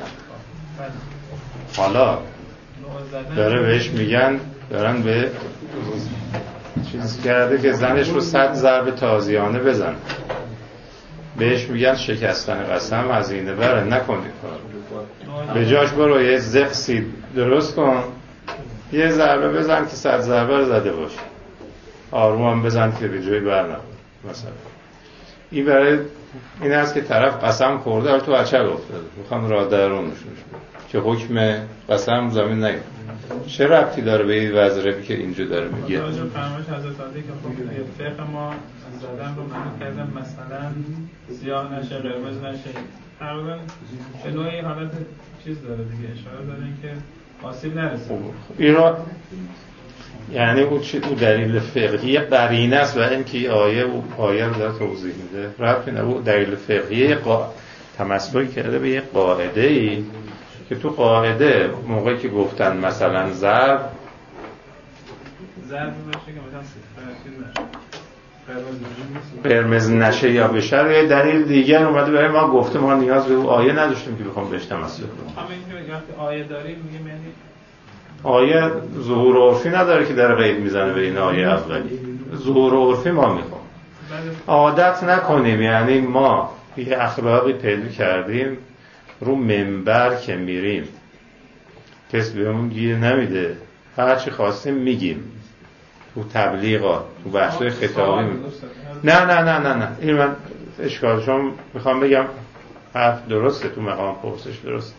حالا داره بهش میگن، دارن به چیز کرده که زنش رو 100 ضرب تازیانه بزن، بهش میگن شکستن قسم از اینه بره نکنید کار، به جاش برو یه زقسی درست کن، یه ضربه بزن که 100 ضربه رو زده باشه، آروم هم بزن که به جای برنم. مثلا این برای این است که طرف قسم خورده تو اچل افتاده، میخوام راه درونش که حکم قسم زمین نگیره. چه ربطی داره به این وضعی که اینجا داره میگه؟ راجع به فرمایش حضرت علی که فقه ما زدن رو معنی کردن مثلا سیاه نشه، قرمز نشه، تقریبا به نوعی حالت چیز داره دیگه، اشاره داره که آسیب نرسه. این رو یعنی او دلیل فقهی قرینه است و اینکه آیه رو داره توضیح میده، ربطی نداره. دلیل فقهی تمسک کرده به یک قاعده‌ای که تو قاعده موقعی که گفتن مثلا ضرب باشه که مثلا قرمز نشه یا بشه یه دلیل دیگر اومده برای ما گفته ما نیاز به آیه نداشتیم که بخوام بهش تمسک کنیم. همین وقتی آیه داریم میگیم یعنی آیه ظهور عرفی نداره که در غیب میزنه به این آیه اولی. ظهور عرفی ما میخوام عادت نکنیم، یعنی ما یه اخلاقی پیدا کردیم رو منبر که میریم کسی بهمون گیر نمیده، هر چی خواستیم میگیم، تو تبلیغات تو بحث‌های خطابی نه این من اشکال شما میخوام بگم حرف درسته، تو مقام پرسش درسته.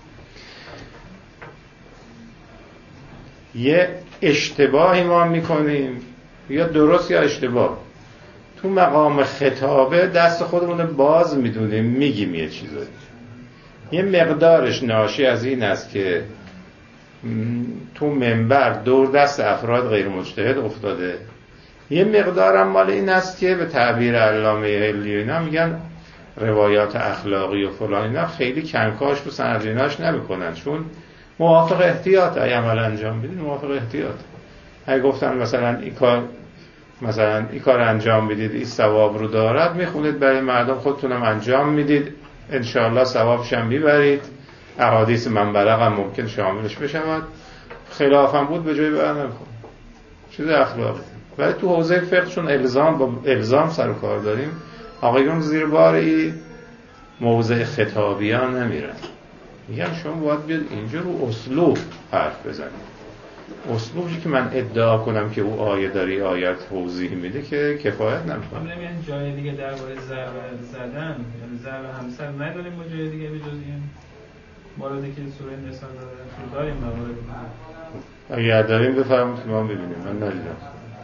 یه اشتباهی ما میکنیم یا درست یا اشتباه، تو مقام خطابه دست خودمون باز میدونیم میگیم یه چیزایی، یه مقدارش ناشی از این است که تو منبر دور دست افراد غیر مجتهد افتاده، یه مقدارم مال این است که به تعبیر علامه حلی اینا میگن روایات اخلاقی و فلان اینا خیلی کنکاش و سندیناش نمیکنن، چون موافق احتیاط ای عمل انجام بدید، موافق احتیاط. اگه گفتن مثلا این کار انجام بدید این ثواب رو دارد، میخونید برای مردم، خودتونم انجام میدید، انشاءالله ثوابش هم میبرید، احادیث من بلغ هم ممکن شاملش بشود، خلافم بود به جای بیان نمیخون، چیز اخلاقی. ولی تو حوزه فقه چون الزام سر و کار داریم، آقایون زیر بار این موضع خطابیان نمیرن، میگن شما باید بیاد اینجا رو اسلوب حرف بزنید. اسلوبی که من ادعا کنم که او آیه داری آیت توضیح میده که کفایت نمیکنه. نمیگن جای دیگه درباره ضرب زدن یعنی ضرب همسر نداریم با جای دیگه بجز این موردی که سوره نساء داریم موارد اگر داریم بفرمایید ما ببینیم، من ندیدم.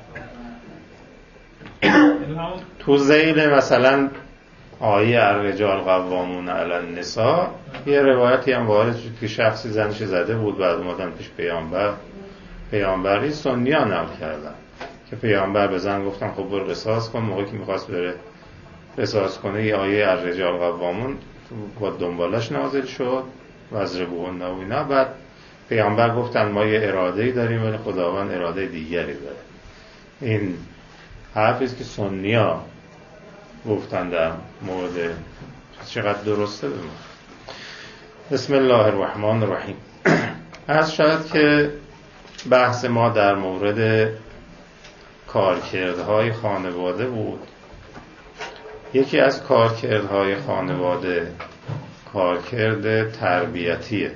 تو ذیل مثلا آیه الرجال قوامون علی النساء یه روایتی هم وارد شد که شخصی زنش زده بود، بعد اومدن پیش پیامبری سنی‌ها نقل کردن که پیامبر به زن گفتن خب برو قصاص کن. موقعی که می‌خواست بره قصاص کنه یه آیه الرجال قوامون با دنبالش نازل شد واضربوهن و اینا. بعد پیامبر گفتن ما یه اراده‌ای داریم ولی خداوند اراده دیگری داره. این حرفی است که سنی‌ها گفتن در مورد چقدر درسته به ما. بسم الله الرحمن الرحیم. از شاید که بحث ما در مورد کارکردهای خانواده بود. یکی از کارکردهای خانواده کارکرد تربیتیه.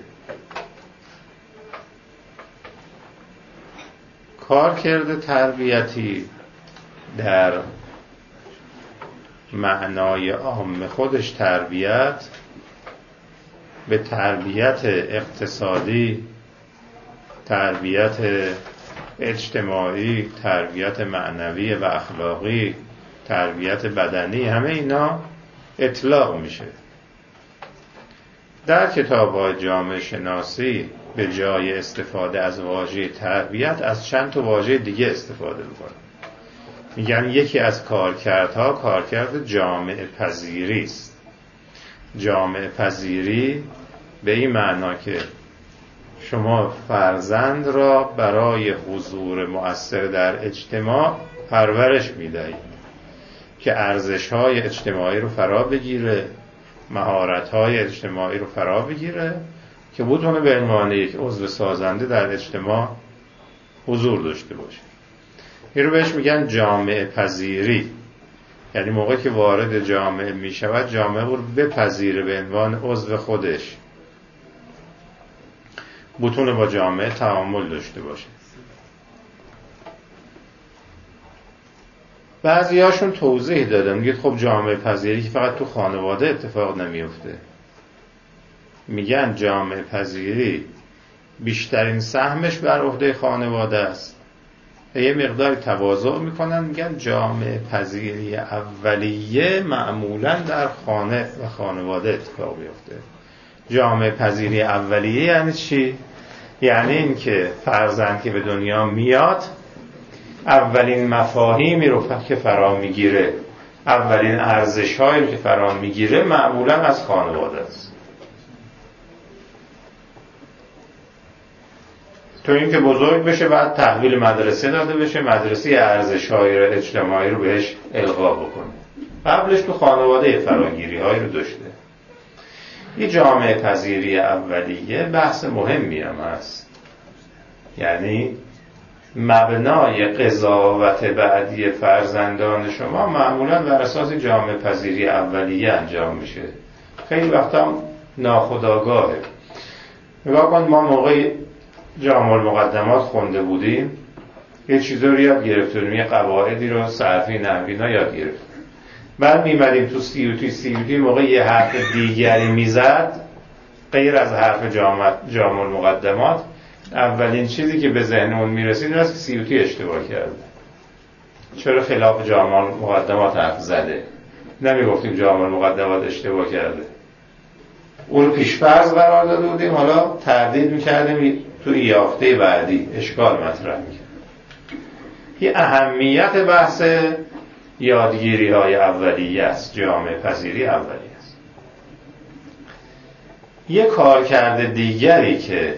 کارکرد تربیتی در معنای عام خودش تربیت به تربیت اقتصادی، تربیت اجتماعی، تربیت معنوی و اخلاقی، تربیت بدنی، همه اینا اطلاق میشه. در کتاب‌های جامعه شناسی به جای استفاده از واژه تربیت از چند تا واژه دیگه استفاده میکنن. میگن یکی از کارکردها کارکرد جامعه پذیری است. جامعه پذیری به این معنا که شما فرزند را برای حضور مؤثر در اجتماع پرورش میدهید که ارزش‌های اجتماعی رو فرا بگیره، مهارت‌های اجتماعی رو فرا بگیره که بتونه به عنوان یک عضو سازنده در اجتماع حضور داشته باشه. این رو بهش میگن جامعه پذیری. یعنی موقعی که وارد جامعه میشود جامعه رو بپذیره به عنوان عضو خودش، بتونه با جامعه تعامل داشته باشه. بعضی هاشون توضیح دادن، میگه خب جامعه پذیری که فقط تو خانواده اتفاق نمیفته. میگن جامعه پذیری بیشترین سهمش بر عهده خانواده است. یه مقداری تواضع میکنن، میگن جامعه پذیری اولیه معمولا در خانه و خانواده اتفاق میفته. جامعه پذیری اولیه یعنی چی؟ یعنی این که فرزند که به دنیا میاد اولین مفاهیمی رو که فرا میگیره، اولین ارزش‌هایی که فرا میگیره معمولا از خانواده است. تو این که بزرگ بشه بعد تحویل مدرسه داده بشه، مدرسه ارزش‌های اجتماعی رو بهش القا بکنه. قبلش تو خانواده فراگیری های رو داشته. این جامعه پذیری اولیه بحث مهمی هم هست، یعنی مبنای قضاوت بعدی فرزندان شما معمولا بر اساس جامعه پذیری اولیه انجام میشه. خیلی وقتا ناخودآگاهه. نگاه کن، ما موقع جامع المقدمات خونده بودیم یه چیزا رو یاد گرفتیم، یه قواعدی رو صرفی نحوینا یاد گرفتیم. بعد میمدیم تو سیوتی موقع یه حرف دیگری میزد غیر از حرف جامع المقدمات، اولین چیزی که به ذهنمون میرسید این است که سیوطی اشتباه کرده. چرا خلاف جامع المقدمات حرف زده؟ نمیگفتیم جامع المقدمات اشتباه کرده. اون رو پیش‌فرض قرار داده بودیم، حالا تردید میکردیم تو یافته بعدی اشکال مطرح میکرد. این اهمیت بحث یادگیری های اولیه است، جامعه پذیری اولیه است. یک کارکرد دیگری که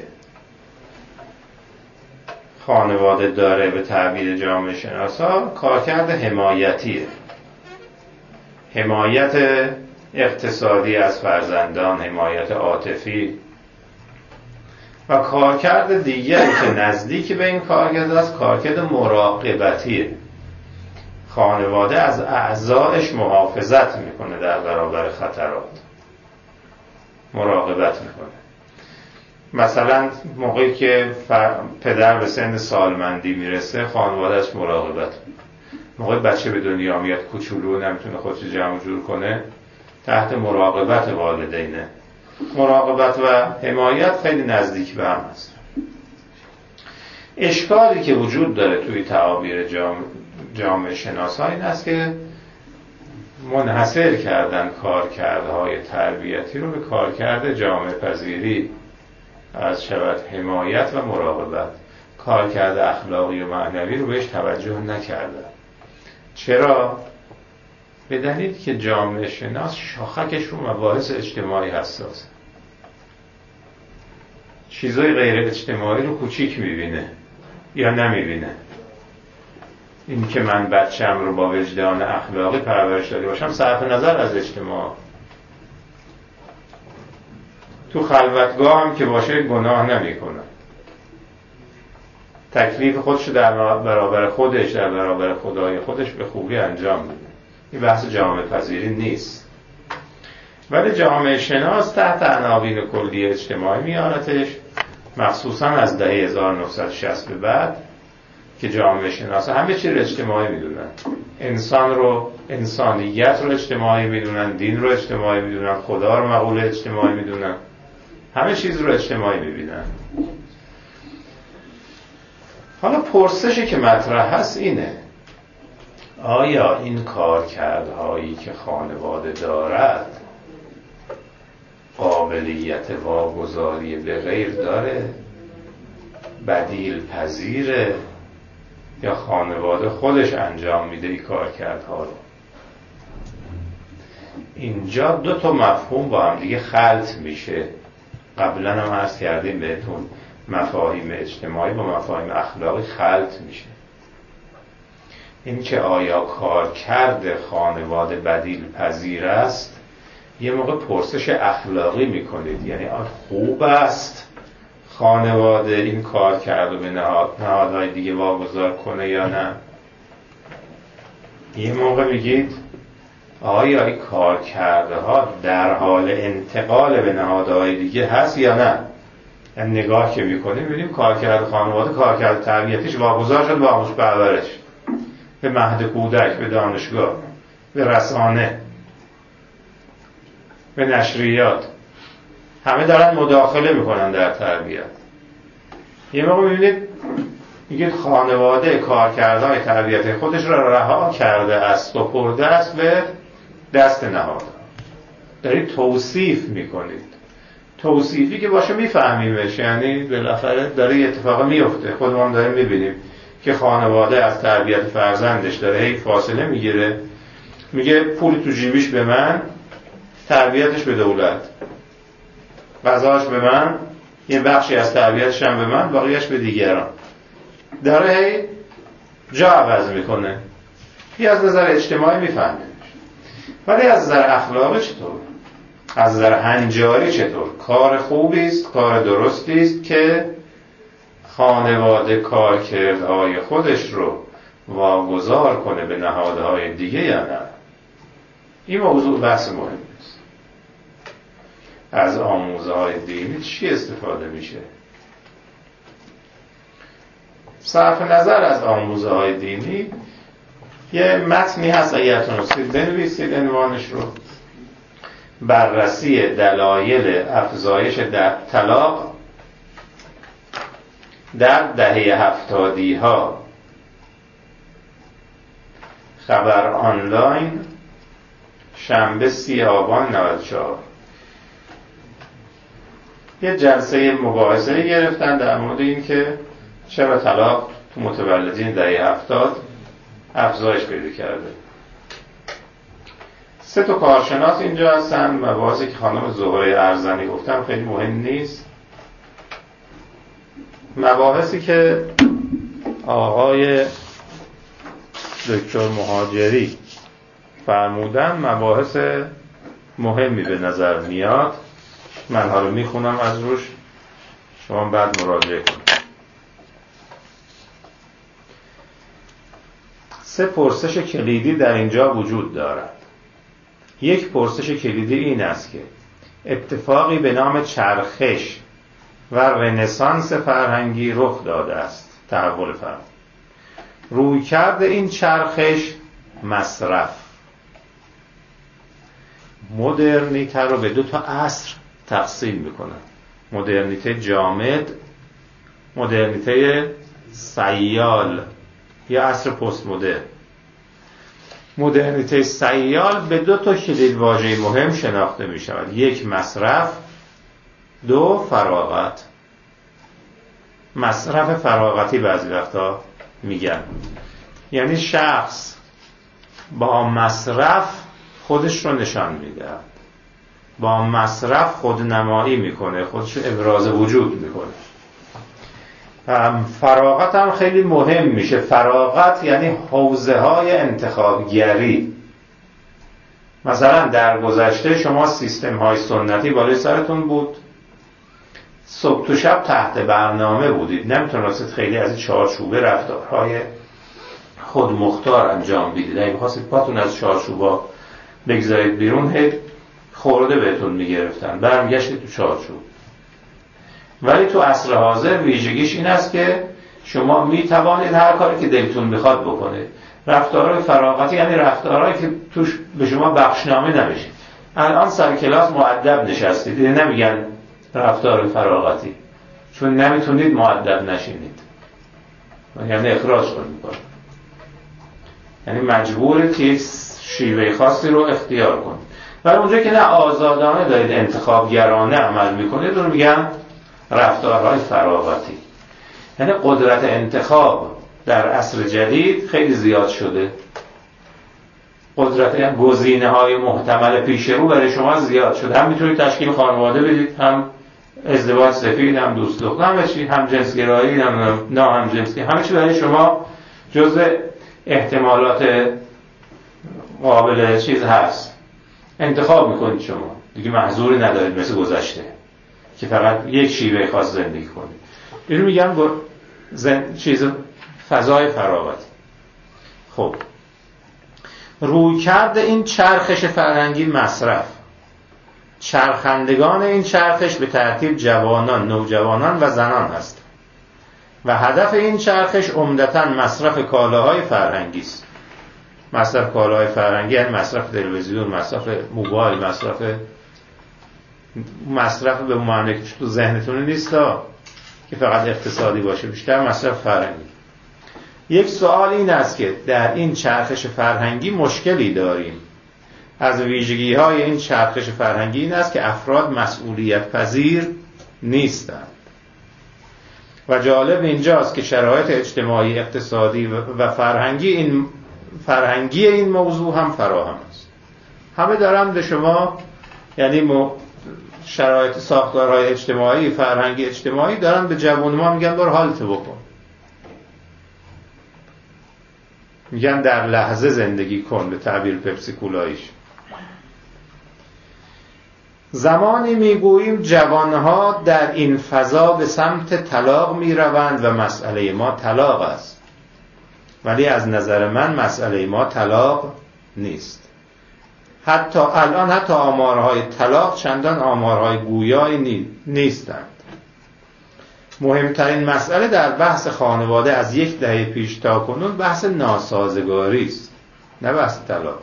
خانواده داره به تعبیر جامعه شناسا کارکرد حمایتیه. حمایت اقتصادی از فرزندان، حمایت عاطفی. و کارکرد دیگری که نزدیک به این کارکرد است کارکرد مراقبتیه. خانواده از اعضایش محافظت میکنه در برابر خطرات، مراقبت میکنه. مثلا موقعی که پدر به سن سالمندی میرسه خانوادهش مراقبت میکنه. موقعی بچه به دنیا میاد کوچولو نمیتونه خودش جمع جور کنه تحت مراقبت والدینه. مراقبت و حمایت خیلی نزدیک به هم هست. اشکالی که وجود داره توی تعابیر جامعه شناسا این است که منحصر کردن کارکردهای تربیتی رو به کارکرد جامعه پذیری از شود حمایت و مراقبت. کارکرد اخلاقی و معنوی رو بهش توجه نکردن. چرا؟ به دلیل که جامعه شناس شاخکش رو مباحث اجتماعی حساسه. چیزای غیر اجتماعی رو کوچیک میبینه یا نمیبینه. این که من بچه‌م رو با وجدان اخلاقی پرورش داده باشم صرف نظر از اجتماع. تو خلوتگاه هم که باشه گناه نمیکنه. تکلیف خودش در برابر خودش، در برابر خدای خودش به خوبی انجام میده. این بحث جامعه پذیری نیست. ولی جامعه شناس تحت عناوین کلی اجتماعی میارتش، مخصوصا از دهه 1960 به بعد که جامعه شناس همه چی رو اجتماعی میدونن. انسان رو، انسانیت رو اجتماعی میدونن، دین رو اجتماعی میدونن، خدا رو مقوله اجتماعی میدونن، همه چیز رو اجتماعی میبینن. حالا پرسشی که مطرح هست اینه: آیا این کارکردهایی که خانواده دارد قابلیت واگذاری به غیر داره؟ بدیل پذیره؟ یا خانواده خودش انجام میده این کارکردها رو؟ اینجا دو تا مفهوم با هم دیگه خلط میشه. قبلا هم عرض کردیم بهتون مفاهیم اجتماعی با مفاهیم اخلاقی خلط میشه. این که آیا کارکرد خانواده بدیل پذیر است، یه موقع پرسش اخلاقی میکنید، یعنی خوب است خانواده این کار کرده به نهادهای دیگه واگذار کنه یا نه. یه موقع میگید آیا این کار کرده ها در حال انتقال به نهادهای دیگه هست یا نه. یعنی نگاه که میکنیم میبینیم کار کرده خانواده، کار کرده تربیتیش واگذار شد به آموزش پرورش، به مهد کودک، به دانشگاه، به رسانه، به نشریات. همه دارن مداخله میکنن در تربیت. یه موقع میبینید میگید خانواده کارکردهای تربیتی خودش را رها کرده است و پرده است به دست نهاد. دارید توصیف میکنید. توصیفی که باشه میفهمیمش، یعنی بالاخره داره یه اتفاق میفته. خودمون داریم میبینیم که خانواده از تربیت فرزندش داره هی فاصله میگیره، میگه پول تو جیبش به من، تربیتش به دولت، غذاش به من، یه بخشی از تربیتش هم به من، باقیش به دیگران. داره جا عوض میکنه. یه از نظر اجتماعی میفهمه، ولی از نظر اخلاقی چطور؟ از نظر هنجاری چطور؟ کار خوبی است، کار درستی است که خانواده کارکردهای خودش رو واگذار کنه به نهادهای دیگه یا نه؟ این موضوع بحث مهم است. از آموزهای دینی چی استفاده میشه؟ صرف نظر از آموزهای دینی، یه متنی هست اگر تونستید بنویسید عنوانش رو، بررسی دلایل افزایش طلاق در دهه 70 ها، خبر آنلاین، شنبه 30 آبان 94. یه جلسه مباحثه گرفتن در مورد این که چرا طلاق تو متولدین دهه 70 افزایش پیدا کرده. 3 کارشناس اینجا هستن. مباحثی که خانم زهره ارزنی گفتم خیلی مهم نیست. مباحثی که آقای دکتر مهاجری فرمودن مباحث مهمی به نظر میاد. من ها رو میخونم از روش، شما بعد مراجعه کنید. 3 پرسش کلیدی در اینجا وجود دارد. یک پرسش کلیدی این است که اتفاقی به نام چرخش و رنسانس فرهنگی رخ داده است. تحول فرهنگی. رویکرد این چرخش مصرف. مدرنیته رو به 2 عصر تقسیم میکنن. مدرنیته جامد، مدرنیته سیال یا عصر پست مدرن. مدرنیته سیال به 2 کلید واژه مهم شناخته می شود. 1 مصرف، 2 فراغت. مصرف فراغتی بعضی وقتا میگن، یعنی شخص با مصرف خودش رو نشان میده، با مصرف خودنمایی میکنه، خودش رو ابراز وجود میکنه. فراغت هم خیلی مهم میشه. فراغت یعنی حوزه های انتخابگری. مثلا در گذشته شما سیستم های سنتی بالای سرتون بود، صبح تو شب تحت برنامه بودید، نمیتونستید خیلی از چارچوبه رفتارهای خودمختار انجام بدید. اگه می‌خواستید پاتون از چارچوبا بگذارید بیرون، هی خورده بهتون میگرفتن، برمیگشتید تو چارچوب. ولی تو عصر حاضر ویژگیش این است که شما میتوانید هر کاری که دلتون میخواد بکنید. رفتارهای فراغتی یعنی رفتارهایی که توش به شما بخشنامه نمیشه. الان سر کلاس مؤدب نشستید، نمیگن رفتار فراغتی، چون نمیتونید مؤدب نشینید، یعنی اخراجتون میکنه. یعنی مجبورید که یک شیوه خاصی رو اختیار کنید. ولی اونجا که نه آزادانه دارید انتخابگرانه عمل میکنید رو میگن رفتارهای فراغتی. یعنی قدرت انتخاب در عصر جدید خیلی زیاد شده. قدرت گزینه‌های محتمل پیش رو برای شما زیاد شده. هم میتونید تشکیل خانواده بدید، هم ازدواج سفید، هم دوست دختر، همه چی، هم جنسگرایی، هم نه هم جنسگرایی، همه چی برای شما جزء احتمالات قابل چیز هست. انتخاب میکنید شما، دیگه محظوری ندارید مثل گذشته که فقط یک شیوه خاص زندگی کنید. اینو میگم چیز فضای فراغتی. خب رویکرد این چرخش فرهنگی مصرف. چرخندگان این چرخش به ترتیب جوانان، نوجوانان و زنان هست و هدف این چرخش عمدتاً مصرف کالاهای فرهنگی است. مصرف کالاهای فرهنگی یعنی مصرف تلویزیون، مصرف موبایل، مصرف به معنی که تو ذهنتون نیست که فقط اقتصادی باشه، بیشتر مصرف فرهنگی. یک سوال این است که در این چرخش فرهنگی مشکلی داریم. از ویژگی‌های این چرخش فرهنگی این است که افراد مسئولیت پذیر نیستند. و جالب اینجاست که شرایط اجتماعی، اقتصادی و فرهنگی این موضوع هم فراهم است. همه دارن به شما یعنی شرایط ساختارهای اجتماعی، فرهنگی اجتماعی دارن به جوان ما میگن برو حالتو بکن، میگن در لحظه زندگی کن، به تعبیر پپسی کولاییش. زمانی میگوییم جوانها در این فضا به سمت طلاق میروند و مسئله ما طلاق است، ولی از نظر من مسئله ما طلاق نیست. حتی الان حتی آمارهای طلاق چندان آمارهای گویایی نیستند. مهمترین مسئله در بحث خانواده از 10 دهه پیش تا کنون بحث ناسازگاری است، نه بحث طلاق.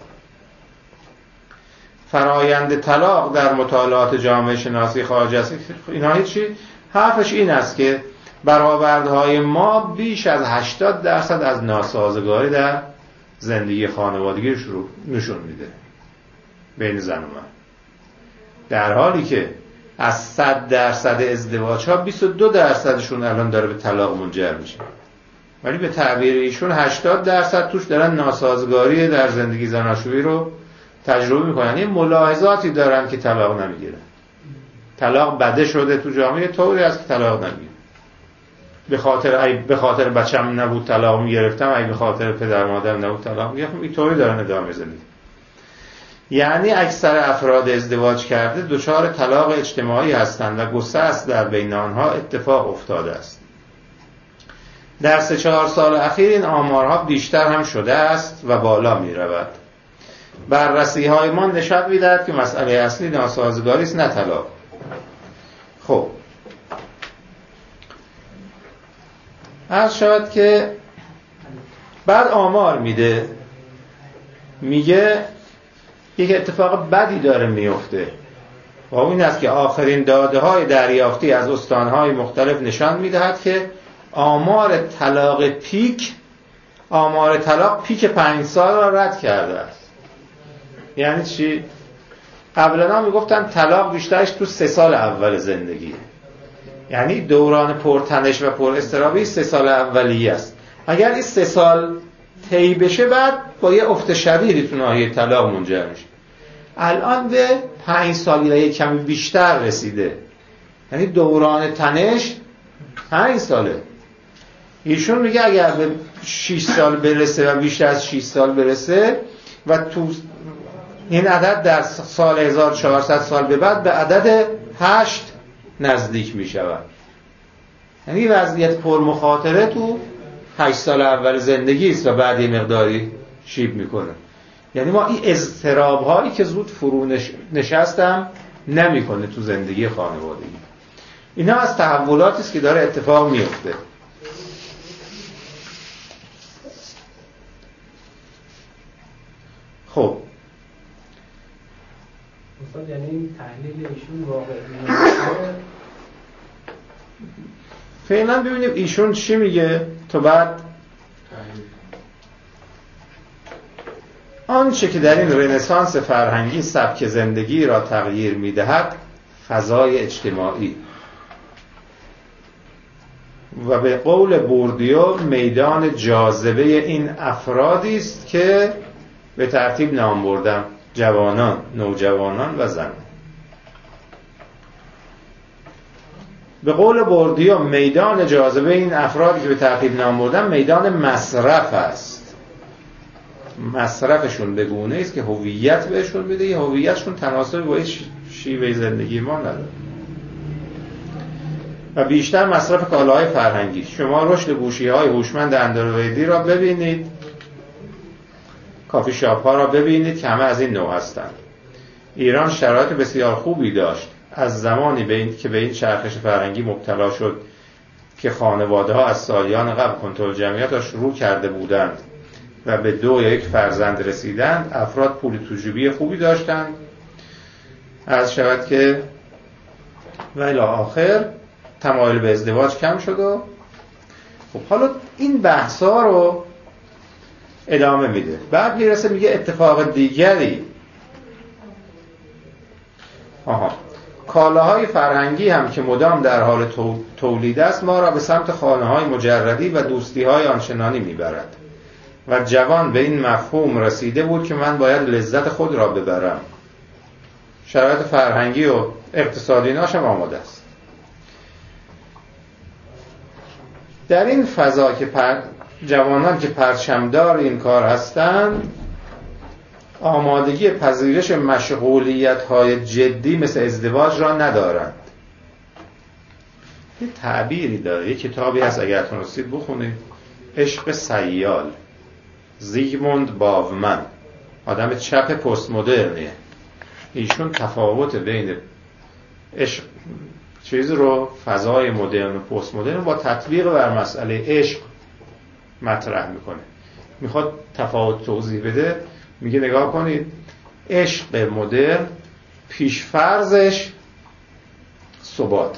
فرایند طلاق در مطالعات جامعه شناسی خارج از اینا هیچی، حرفش این است که برآوردهای ما بیش از 80% از ناسازگاری در زندگی خانوادگی رو نشون میده بین زن و مرد، در حالی که از 100% ازدواج ها 22%شون الان داره به طلاق منجر میشه، ولی به تعبیر ایشون 80% توش دارن ناسازگاری در زندگی زناشویی رو تجربه میکنن. این ملاحظاتی دارن که طلاق نمیگیرن. طلاق بده شده تو جامعه، طوری است که طلاق نمیگیرن. به خاطر بچه‌م نبود طلاق میگرفتم، اگه به خاطر پدر مادرم نبود طلاق میگرفتم. این طوری دارن ادامه زندگی. یعنی اکثر افراد ازدواج کرده دچار طلاق اجتماعی هستند و گسه است در بین آنها اتفاق افتاده است. در 3-4 سال اخیر این آمارها بیشتر هم شده است و بالا می رود. بررسی های ما نشان می‌دهد که مسئله اصلی ناسازگاری است، نه طلاق. خب عرض شود که بعد آمار میده، میگه یک اتفاق بدی داره میفته و این است که آخرین داده‌های دریافتی از استان‌های مختلف نشان می‌دهد که آمار طلاق پیک 5 سال را رد کرده است. یعنی چی؟ قبلا میگفتن طلاق بیشترش تو 3 سال اول زندگیه، یعنی دوران پرتنش و پر اضطرابی 3 سال اولیه است. اگر این 3 سال طی بشه بعد با یه افت شدیدی تو ناحیه طلاق منجر میشه. الان به 5 سال یا یک کمی بیشتر رسیده، یعنی دوران تنش 5 ساله. ایشون میگه اگر به 6 سال برسه و بیشتر از 6 سال برسه و تو این عدد در سال 1400 سال به بعد به عدد 8 نزدیک میشود. یعنی وضعیت پرمخاطره تو 8 سال اول زندگی است و بعد یه مقداری شیب میکنه. یعنی ما این اضطراب هایی که زود فرو نشستم نمیکنه تو زندگی خانوادگی. اینا از تحولاتی است که داره اتفاق میفته. خب مثلا یعنی این تحلیل ایشون واقعیه؟ فعلا ببینیم ایشون چی میگه تا بعد آنچه که در این رنسانس فرهنگی سبک زندگی را تغییر میدهد فضای اجتماعی و به قول بوردیو میدان جاذبه این افرادی است که به ترتیب نام بردم: جوانان، نوجوانان و زنان. به قول بوردیو میدان جاذبه این افرادی که به ترتیب نام بردم میدان مصرف است. مصرفشون به گونه است که هویت بهشون میده، یه هویتشون تناسب با شیوه زندگی ما نداره و بیشتر مصرف کالاهای فرهنگی. شما رشد گوشی‌های هوشمند اندرویدی را ببینید، کافی شاپ ها را ببینید که همه از این نوع هستند. ایران شرایط بسیار خوبی داشت از زمانی که به این چرخش فرهنگی مبتلا شد که خانواده ها از سالیان قبل کنترل جمعیت را شروع کرده بودند و به 2 یا 1 فرزند رسیدند. افراد پول تو جیبی خوبی داشتند، از شود که و الی آخر تمایل به ازدواج کم شد. و خب حالا این بحثا رو ادامه میده. بعد میرسه میگه اتفاق دیگری، کالاهای فرهنگی هم که مدام در حال تولید است ما را به سمت خانه‌های مجردی و دوستی‌های آنچنانی میبرد و جوان به این مفهوم رسیده بود که من باید لذت خود را ببرم. شرایط فرهنگی و اقتصادی ناش هم آماده است. در این فضا که جوانان که پرچمدار این کار هستند آمادگی پذیرش مشغولیت‌های جدی مثل ازدواج را ندارند. یه تعبیری داره، یه کتابی هست اگر تونستید بخونید، عشق سیال، زیگموند باومن، آدم چپ پست مدرنیه. ایشون تفاوت بین عشق چیز رو فضای مدرن و پست مدرن با تطبیق بر مسئله عشق مطرح میکنه. میخواد تفاوت توضیح بده، میگه نگاه کنید عشق مدرن پیشفرضش ثباته.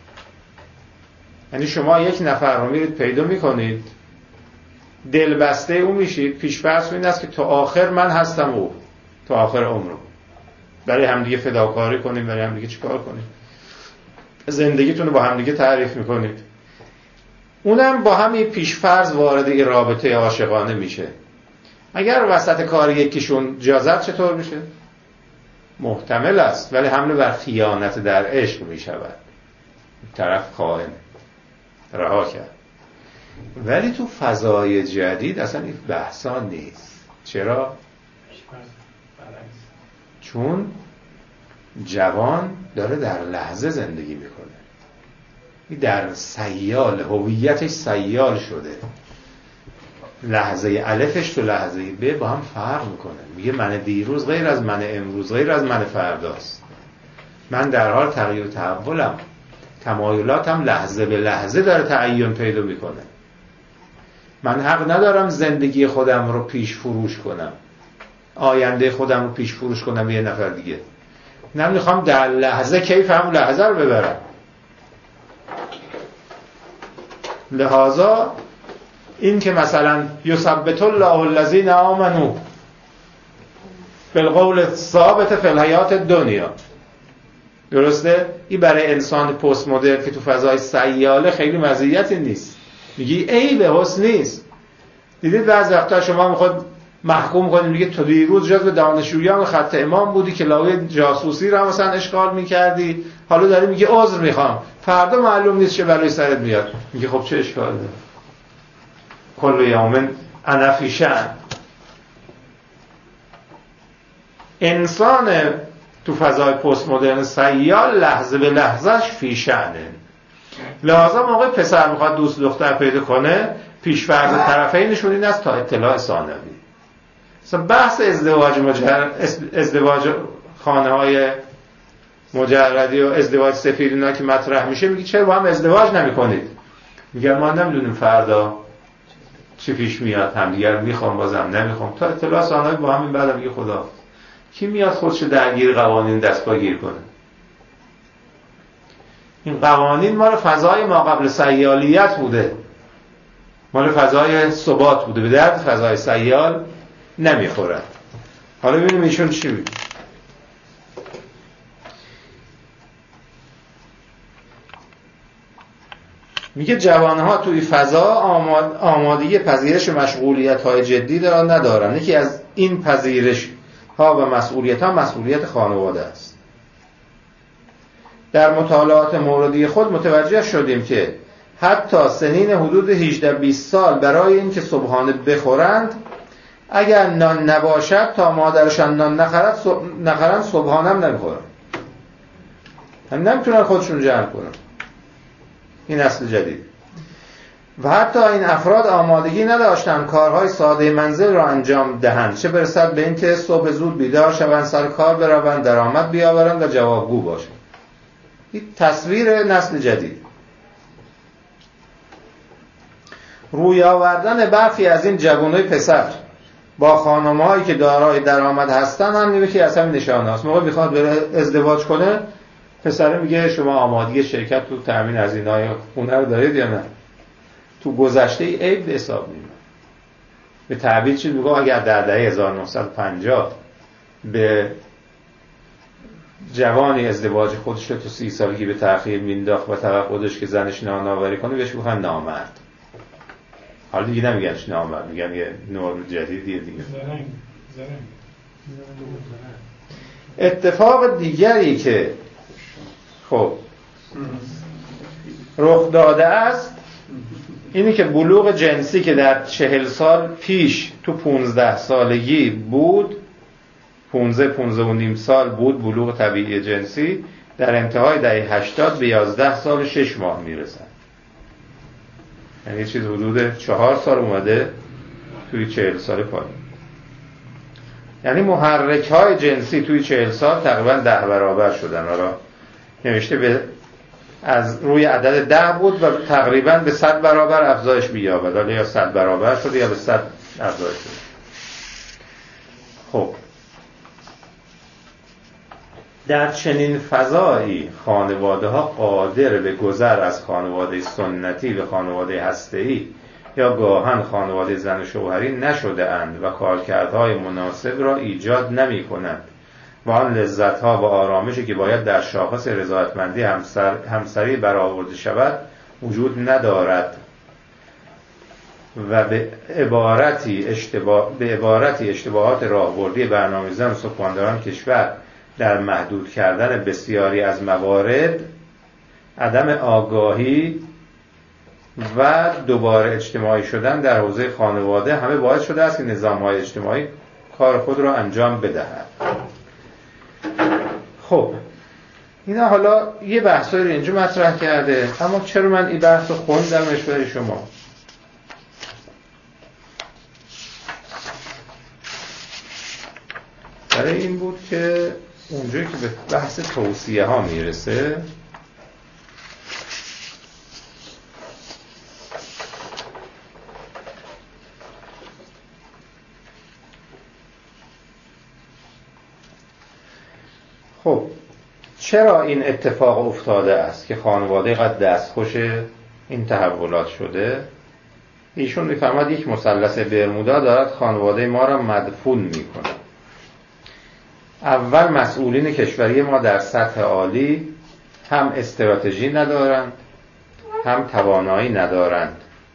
یعنی شما یک نفر رو میرید پیدا میکنید، دلبسته او میشید، پیشفرض این است که تا آخر من هستم او، تا آخر عمرم برای همدیگه فداکاری کنیم، برای همدیگه چیکار کنیم، زندگیتون رو با همدیگه تعریف میکنید. اونم با همین پیشفرض وارد این رابطه عاشقانه میشه. اگر وسط کار یکیشون جازت چطور میشه؟ محتمل است، ولی حمله بر خیانت در عشق میشود، طرف خائن رها کرد. ولی تو فضای جدید اصلا این بحثا نیست. چرا؟ چون جوان داره در لحظه زندگی میکنه، این در سیال، هویتش سیال شده، لحظه الفش تو لحظه ب با هم فرق میکنه. میگه من دیروز غیر از من امروز، غیر از من فرداست، من در حال تغییر و تحولم، تمایلاتم لحظه به لحظه داره تعین پیدا میکنه. من حق ندارم زندگی خودم رو پیش فروش کنم، آینده خودم رو پیش فروش کنم یه نفر دیگه. نمیخوام در لحظه کیف همون لحظه رو ببرم. لحاظا این که مثلا یثبت الله الذین آمنوا بالقول الثابت فی الحیات الدنیا، درسته؟ این برای انسان پست مدرن که تو فضای سیاله خیلی مزیتی نیست. میگی عیب حسن نیست. دیدید بعضی وقتا شما میخواد محکوم کنید، میگه تو دیروز جزو دانشجویان خط امام بودی که لایه جاسوسی رو مثلا اشغال میکردی، حالا داری میگه عذر میخوام، فردا معلوم نیست چه بلایی سرت میاد. میگه خب چه اشکالی داره؟ کل یوم انا فی شأن. انسان تو فضای پست مدرن سیال لحظه به لحظهش فی شأنه. لحاظا موقع پسر میخواد دوست دختر پیدا کنه، پیش‌فرض طرفینشون این است تا اطلاع ثانوی. مثلا بحث ازدواج خانه های مجردی و ازدواج سفید اینا که مطرح میشه، میگه چرا با هم ازدواج نمی کنید؟ میگن ما نمیدونیم فردا چی پیش میاد، همدیگر میخوام بازم نمیخوام، تا اطلاع ثانوی با هم. این بعد میگه خدا کی میاد خودشو درگیر قوانین دست پا گیر کنه؟ این قوانین مال فضای ما قبل سیالیت بوده، مال فضای ثبات بوده، به درد فضای سیال نمیخورد. حالا ببینیم ایشون چی میگه. میگه جوانها توی فضا آمادگی پذیرش مشغولیت‌های جدی را ندارن. یکی از این پذیرش ها و مسئولیت‌ها مسئولیت خانواده است. در مطالعات موردی خود متوجه شدیم که حتی سنین حدود 18-20 سال برای اینکه صبحانه بخورند، اگر نان نباشد تا مادرشان نان نخرند صبحانه هم نمیخورن، هم نمیتونن خودشون جمع کنن. این اصل جدید. و حتی این افراد آمادگی نداشتند کارهای ساده منزل را انجام دهند، چه برسد به اینکه صبح زود بیدار شوند، سر کار بروند، درآمد بیاورند و جوابگو باشند. این تصویر نسل جدید. روی آوردن برخی از این جوانای پسر با خانم‌هایی که دارای درآمد هستن هم میگه که اصلا نشانه است. موقع میخواد بره ازدواج کنه، پسر میگه شما آمادگی شرکت تو تامین هزینه‌های خونه رو دارید یا نه؟ تو گذشته عیب به حساب میاد. به تعبیر چیز میگه اگر در دهه 1950 به جوانی ازدواج خودش رو تو 30 سالگی به تأخیر مینداخت و توقع داشت که زنش نانآوری کنه، بهش میگن نامرد. حالا دیگه نمیگنش نامرد، میگن یه نوع جدیدیه دیگه. اتفاق دیگری که خب رخ داده است اینی که بلوغ جنسی که در 40 سال پیش تو 15 سالگی بود، 15 و نیم سال بود بلوغ طبیعی جنسی، در انتهای دهه 80 به 11 سال و 6 ماه میرسن. یعنی چیز حدود 4 سال اومده توی 40 سال پایین. یعنی محرک های جنسی توی 40 سال تقریبا 10 برابر شدن. حالا نوشته از روی عدد 10 بود و تقریبا به 100 برابر افزایش بیابد. حالا یا 100 برابر شده یا به 100 افزایش شده. خب در چنین فضایی خانواده ها قادر به گذر از خانواده سنتی به خانواده هسته‌ای یا گاهن خانواده زن و شوهری نشده اند و کارکردهای مناسب را ایجاد نمی کنند و آن لذت‌ها و آرامشی که باید در شاخص رضایتمندی همسری برآورده شود وجود ندارد و به عبارتی اشتباهات راهبردی برنامه‌ریزان و سکانداران کشور در محدود کردن بسیاری از موارد، عدم آگاهی و دوباره اجتماعی شدن در حوزه خانواده همه باعث شده است که نظام‌های اجتماعی کار خود را انجام بدهد. خب اینا حالا یه بحثایی رو اینجا مطرح کرده، اما چرا من این بحث رو خوندمش برای شما؟ برای این بود که اونجایی که به بحث توصیه ها میرسه خب چرا این اتفاق افتاده است که خانواده قد دستخوش این تحولات شده؟ ایشون میفرماد یک مثلث برمودا دارد خانواده ما را مدفون میکنه. اول مسئولین کشوری ما در سطح عالی هم استراتژی ندارند هم توانایی ندارند.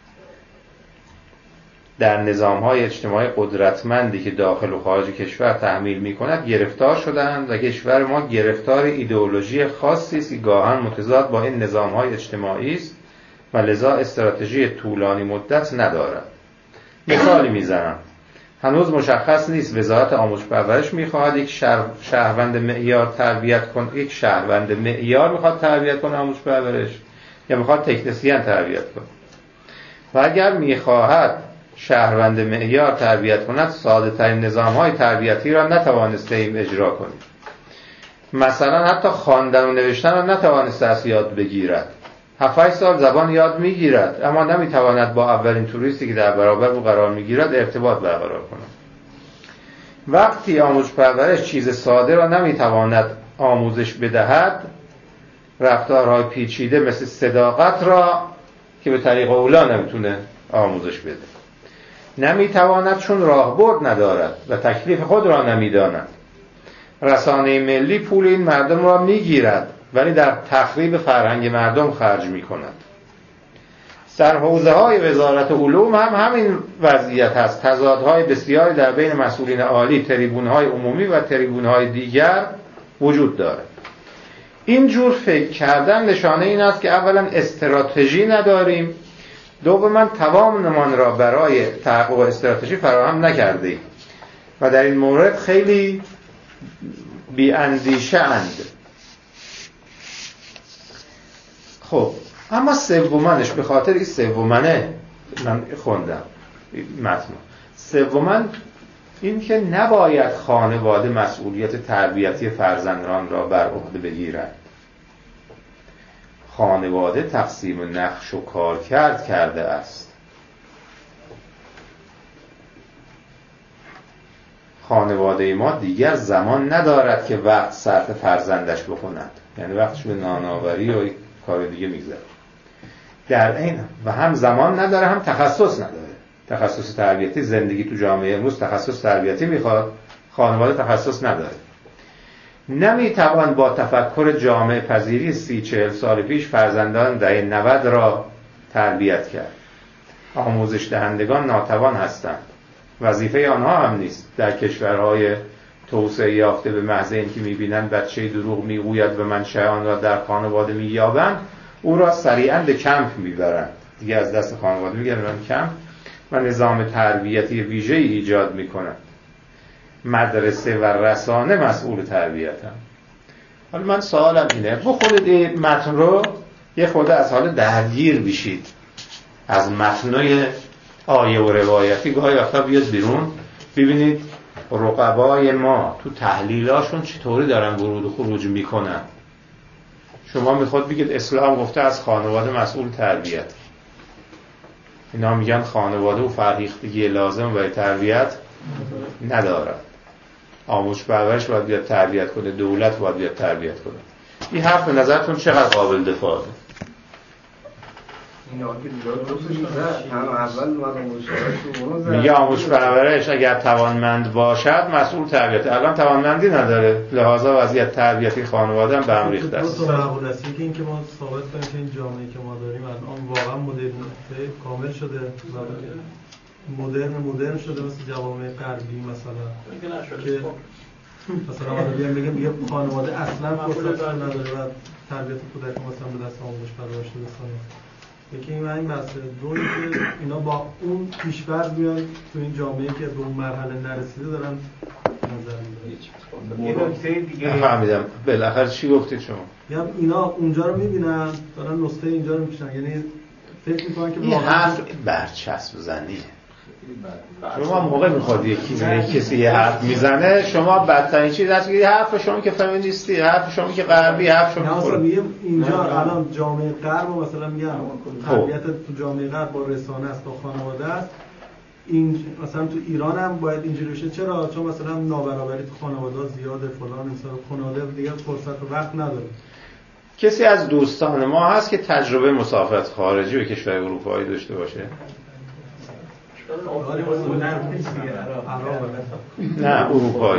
در نظام‌های اجتماعی قدرتمندی که داخل و خارج کشور تحمیل می‌کند گرفتار شدند و کشور ما گرفتار ایدئولوژی خاصی است که گاهن متضاد با این نظام‌های اجتماعی است و لذا استراتژی طولانی مدت ندارد. مثالی میزنم. هنوز مشخص نیست وزارت آموزش و پرورش میخواهد یک شهروند معیار تربیت کنه، یک شهروند معیار میخواد تربیت کنه آموزش و پرورش، یا میخواد تکنسین تربیت کنه. و اگر میخواهد شهروند معیار تربیت کند ساده ترین نظام های تربیتی را نتوانسته ایم اجرا کنیم. مثلا حتی خواندن و نوشتن را نتوانسته از یاد بگیرد. 7-8 سال زبان یاد میگیرد اما نمیتواند با اولین توریستی که در برابر او قرار میگیرد ارتباط برقرار کند. وقتی آموزش پرورش چیز ساده را نمیتواند آموزش بدهد، رفتارهای پیچیده مثل صداقت را که به طریق اولا نمیتونه آموزش بده. نمیتواند چون راهبرد ندارد و تکلیف خود را نمیداند. رسانه ملی پول این مردم را میگیرد ولی در تخریب فرهنگ مردم خرج می کند. در حوزه های وزارت علوم هم همین وضعیت هست. تضادهای بسیاری در بین مسئولین عالی، تریبون های عمومی و تریبون های دیگر وجود دارد. این جور فکر کردن نشانه این است که اولا استراتژی نداریم، دوما توانمان را برای تحقق استراتژی فراهم نکردیم و در این مورد خیلی بی‌اندیشه اند. خب اما سومنش به خاطر این سومنه من خوندم متن سومن این که نباید خانواده مسئولیت تربیتی فرزندان را بر عهده بگیرد. خانواده تقسیم نقش و کار کرده است. خانواده ما دیگر زمان ندارد که وقت صرف فرزندش بکند، یعنی وقتش به نانآوری و کار دیگه میگذره. در این و هم زمان نداره هم تخصص نداره. تخصص تربیتی، زندگی تو جامعه امروز تخصص تربیتی میخواد، خانواده تخصص نداره. نمیتوان با تفکر جامعه پذیری 30-40 سال پیش فرزندان دهه 90 را تربیت کرد. آموزش دهندگان ناتوان هستند. وظیفه آنها هم نیست. در کشورهای توسعه یافته به محض اینکه میبینن بچه دروغ میگوید و منشأ آن را در خانواده مییابند، او را سریعا به کمپ میبرند، دیگه از دست خانواده میگیرن کمپ و نظام تربیتی ویژه‌ای ایجاد میکنند. مدرسه و رسانه مسئول تربیتن. حالا من سوالم اینه، بخونید این متن رو یه خورده از حال درگیر بشید از متنای آیه و روایتی، گاهی وقتا بیاد بیرون ببینید رقبای ما تو تحلیلاشون چطوری دارن ورود و خروج میکنن. شما میخواد بگید اسلام گفته از خانواده مسئول تربیت، اینا میگن خانواده و فرهیختگی لازم برای تربیت نداره، آموزش پرورش باید بیاد تربیت کنه، دولت باید بیاد تربیت کنه. این حرف به نظرتون چقدر قابل دفاعه؟ میگه آموزش پرورش اگر توانمند باشد مسئول تربیت، الان توانمندی نداره، لحاظا وضعیت تربیتی خانواده هم به هم ریخته است. که این که ما ثابت کنیم که این جامعه‌ای که ما داریم الان واقعا مدرنیته کامل شده، مدرن شده، مثل جوامع غربی مثلا که مثلا ما بگیم میگه خانواده اصلا فرصت نداره و تربیت کودک مثلا به دست آموزش پرورش برسونه. یکی این مسئله، دومی که اینا با اون پیشبرد میان تو این جامعه‌ای که به اون مرحله نرسیده دارن نظر میدن. یه نکته دیگه فهمیدم بالاخره چی گفتید شما؟ میگم اینا اونجا رو میبینن دارن نسخه اینجا رو میکشن، یعنی فکر میکنن که این حرف برچسب زنیه. شما موقع میخواد کسی یه حرف میزنه، شما بدترین چیز هست که حرف شما که فمینیستی، حرف شما که غربی، حرف شما مثلا میگم اینجا الان جامعه غرب مثلا میگن تربیت تو جامعه غرب با رسانه است، با خانواده است. این مثلا تو ایران هم باید اینجوری بشه. چرا؟ چون مثلا نابرابری تو خانواده زیاده، فلان مثلا خانواده دیگه فرصت و وقت نداره. کسی از دوستان ما هست که تجربه مسافرت خارجی به کشور اروپایی داشته باشه؟ نه اروپایی.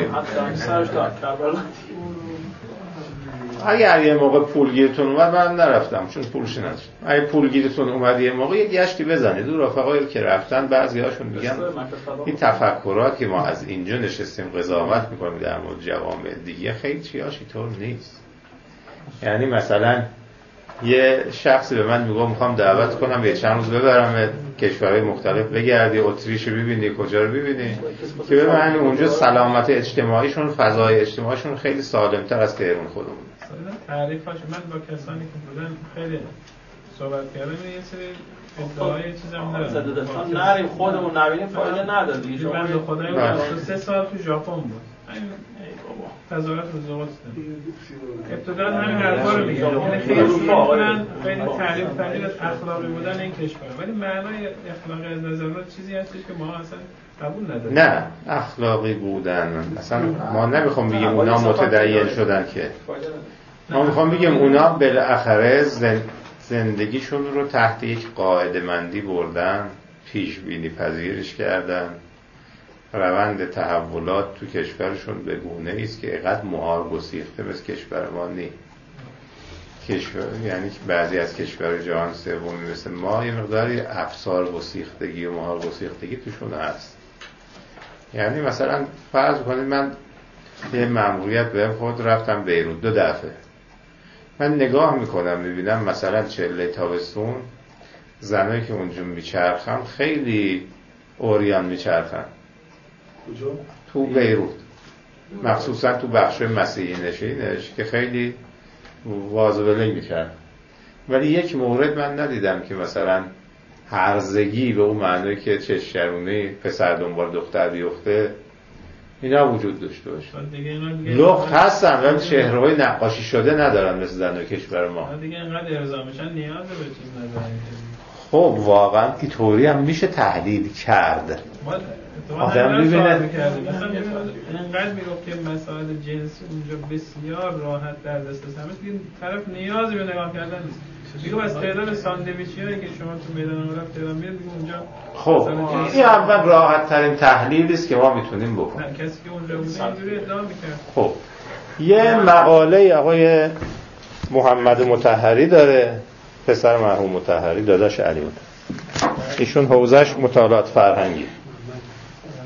اگر یه موقع پولگیرتون اومد، من نرفتم چون پولش نداشتم، اگه پولگیرتون اومد یه موقع یه گشتی بزنید. دو رفقایی که رفتن بعضی هاشون میگن این تفکرات که ما از اینجا نشستیم قضاوت میکنیم در مورد جوامع دیگه خیلی چیاش اینطور نیست. یعنی مثلا یه شخصی به من میگه میخوام دعوت کنم یه چند روز ببرم کشورهای مختلف بگردی، اتریش ببینی، کجا رو ببینی، که ببینن اونجا سلامت اجتماعیشون، فضای اجتماعیشون خیلی سالمتر از تهران خودمون. تعریفاش من با کسانی که بودن خیلی صحبت کردم، یه سری ادعای چیزام دارم. نریم خودمون نبینیم فایده نداره دیگه. شما بنده خدای بود 3 سال تو ژاپن بود. تظاهرات روزگار ابتدا همین حرفا رو میگن، خیلی تعریف از اخلاقی بودن این کشور، ولی معنای اخلاقی از نظر ما چیزی هستش که ما اصلا قبول نداریم. نه اخلاقی بودن اصلا ما نمیخوام بگیم اونا متدین شدن، که ما میخوام بگیم اونا بالاخره زندگیشون رو تحت یک قاعده مندی بردن، پیش بینی پذیرش کردن. روند تحولات تو کشورشون به گونه‌ای است که اینقدر مهار گسیخته مثل کشور ما نیست. یعنی که بعضی از کشور جهان سومی مثل ما یه مقداری افسار گسیختگی و مهار گسیختگی توشون هست. یعنی مثلا فرض کنید من یه مأموریت به خود رفتم بیروت 2 دفعه، من نگاه میکنم میبینم مثلا چله تابستون زنایی که اونجا میچرخن خیلی اوریان میچرخن تو بیروت، مخصوصا تو بخش مسیحی نشینش که خیلی واضبله میکرد. ولی یک مورد من ندیدم که مثلا هرزگی به اون معنی که چشم‌شرونه پسر دنبال دختر بیفته اینا وجود داشته باشه. لخت هستن ولی چهره‌های نقاشی شده ندارن مثل زنای کشور ما. دیگه اینقدر ارضا میشن نیاز به چیز ندارن. خب واقعا اینطوری هم میشه تحلیل کرد. آدم میبینه مثلا اینقدر میگفت که مسائل جنسی اونجا بسیار راحت در دسترس هست که طرف نیازی به نگاه کردن نیست. میگم از تعداد ساندویچیایی که شما تو میدان عرف تهران میرید اونجا خب این اول راحت ترین تحلیلی است که ما میتونیم بکنیم. کسی که اونجا بوده اینجوری ادعا میکرد. خب یه مقاله آقای محمد مطهری داره، پسر مرحوم مطهری، داداش علی بود. ایشون حوزش مطالعات فرهنگی.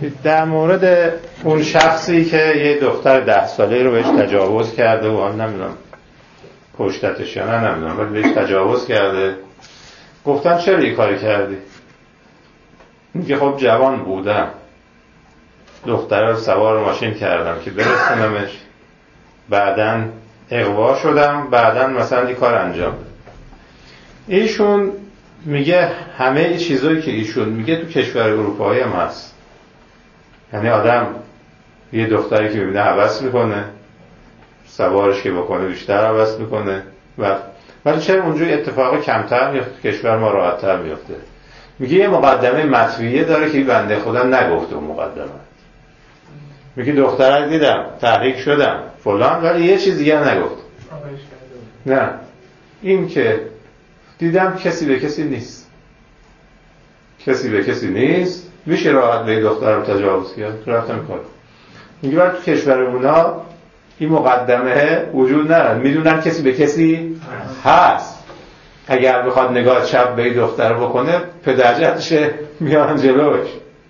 در مورد اون شخصی که یه دختر 10 ساله رو بهش تجاوز کرده و آن نمیدونم کشتتش یا نه نمیدونم ولی بهش تجاوز کرده، گفتن چرا این کاری کردی؟ میگه خب جوان بودم، دختر رو سوار ماشین کردم که برسونمش، بعداً اغوا شدم، بعداً مثلا این کار انجام دادم. ایشون میگه همه چیزایی که ایشون میگه تو کشور اروپایی هم هست. یعنی آدم یه دختری که میبینه هوس میکنه، سوارش که بکنه بیشتر هوس میکنه ولی چرا اونجوری اتفاق کمتر میفته، کشور ما راحت‌تر میفته؟ میگه یه مقدمه مطویه داره که بنده خدا نگفته اون مقدمه. میگه دخترک دیدم، تحریک شدم فلان، ولی یه چیز دیگه نگفت. نه، این که دیدم کسی به کسی نیست، کسی به کسی نیست، میشه راحت به دخترم تجاوز کرد، رفتم کار. میگه ولی تو کشور اونا این مقدمه وجود نداره، میدونن کسی به کسی هست. اگر بخواد نگاه چپ به دختر بکنه پدرجدش میان جلوش.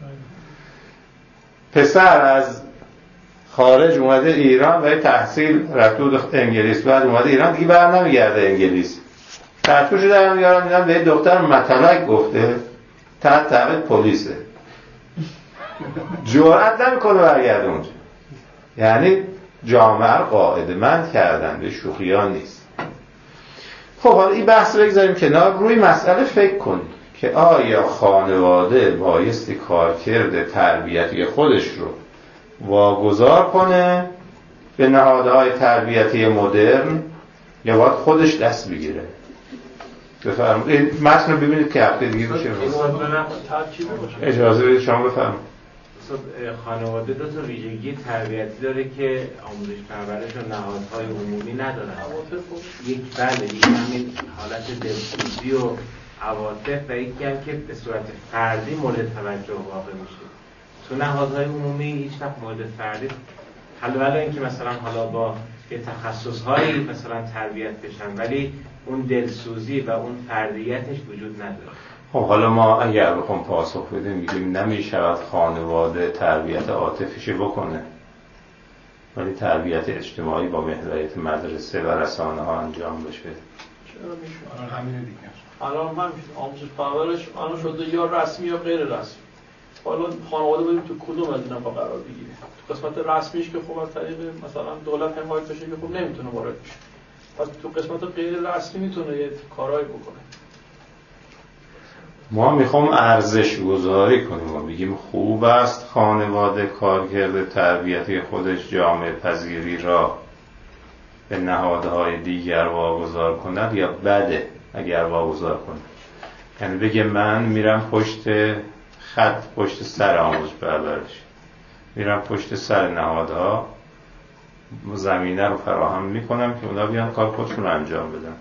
پسر از خارج اومده ایران و تحصیل رفت انگلیس، بعد اومده ایران دیگه بر نمیگرده انگلیس، تحصیلشو در میارن میدن به دختر مطلق گفته تحت تعقیب پلیسه، جرئت نمیکنه برگرده اونجا. یعنی جامعه رو قاعده‌مند کردن، به شوخیان نیست. خب حالا این بحث رو بگذاریم کنار، روی مسئله فکر کنیم که آیا خانواده بایستی کارکرد تربیتی خودش رو واگذار کنه به نهادهای تربیتی مدرن یا باید خودش دست بگیره؟ بفرمایید این متن رو ببینید که هفته دیگه میشه. اجازه بدید شما بفرمایید. خانواده دو تا ویژگی تربیتی داره که آموزش پرورش و نهادهای عمومی ندارن. یک همین حالت دلسوزی و عواطف و یکی هم که به صورت فردی مورد توجه واقع میشه. تو نهادهای عمومی هیچ وقت مورد فردی حالا اینکه مثلا حالا با یه تخصصهایی مثلا تربیت بشن ولی اون دلسوزی و اون فردیتش وجود نداره. خب حالا ما اگر بخوام پاسخ بدیم میگیم نمیشود خانواده تربیت عاطفیشو بکنه ولی تربیت اجتماعی با محوریت مدرسه و رسانه ها انجام بشه. چرا میشه؟ همینه دیگه. الان همین آموزش پرورش الان شده یا رسمی یا غیر رسمی. حالا خانواده بریم تو کدوم از اینا با قرار بگیره؟ تو قسمت رسمیش که خب از طریق مثلا دولت حمایت بشه که خب نمیتونه وارد بشه. پس تو قسمت غیر رسمی میتونه یه کارایی بکنه. ما میخوام ارزش گذاری کنیم و بگیم خوب است خانواده کارکرد تربیتی خودش جامعه پذیری را به نهادهای دیگر واگذار کند یا بده اگر واگذار کنه. یعنی بگه من میرم پشت خط، پشت سر آموزش پرورش، میرم پشت سر نهادها زمینه رو فراهم میکنم که اونا بیان کار خودشون رو انجام بدن.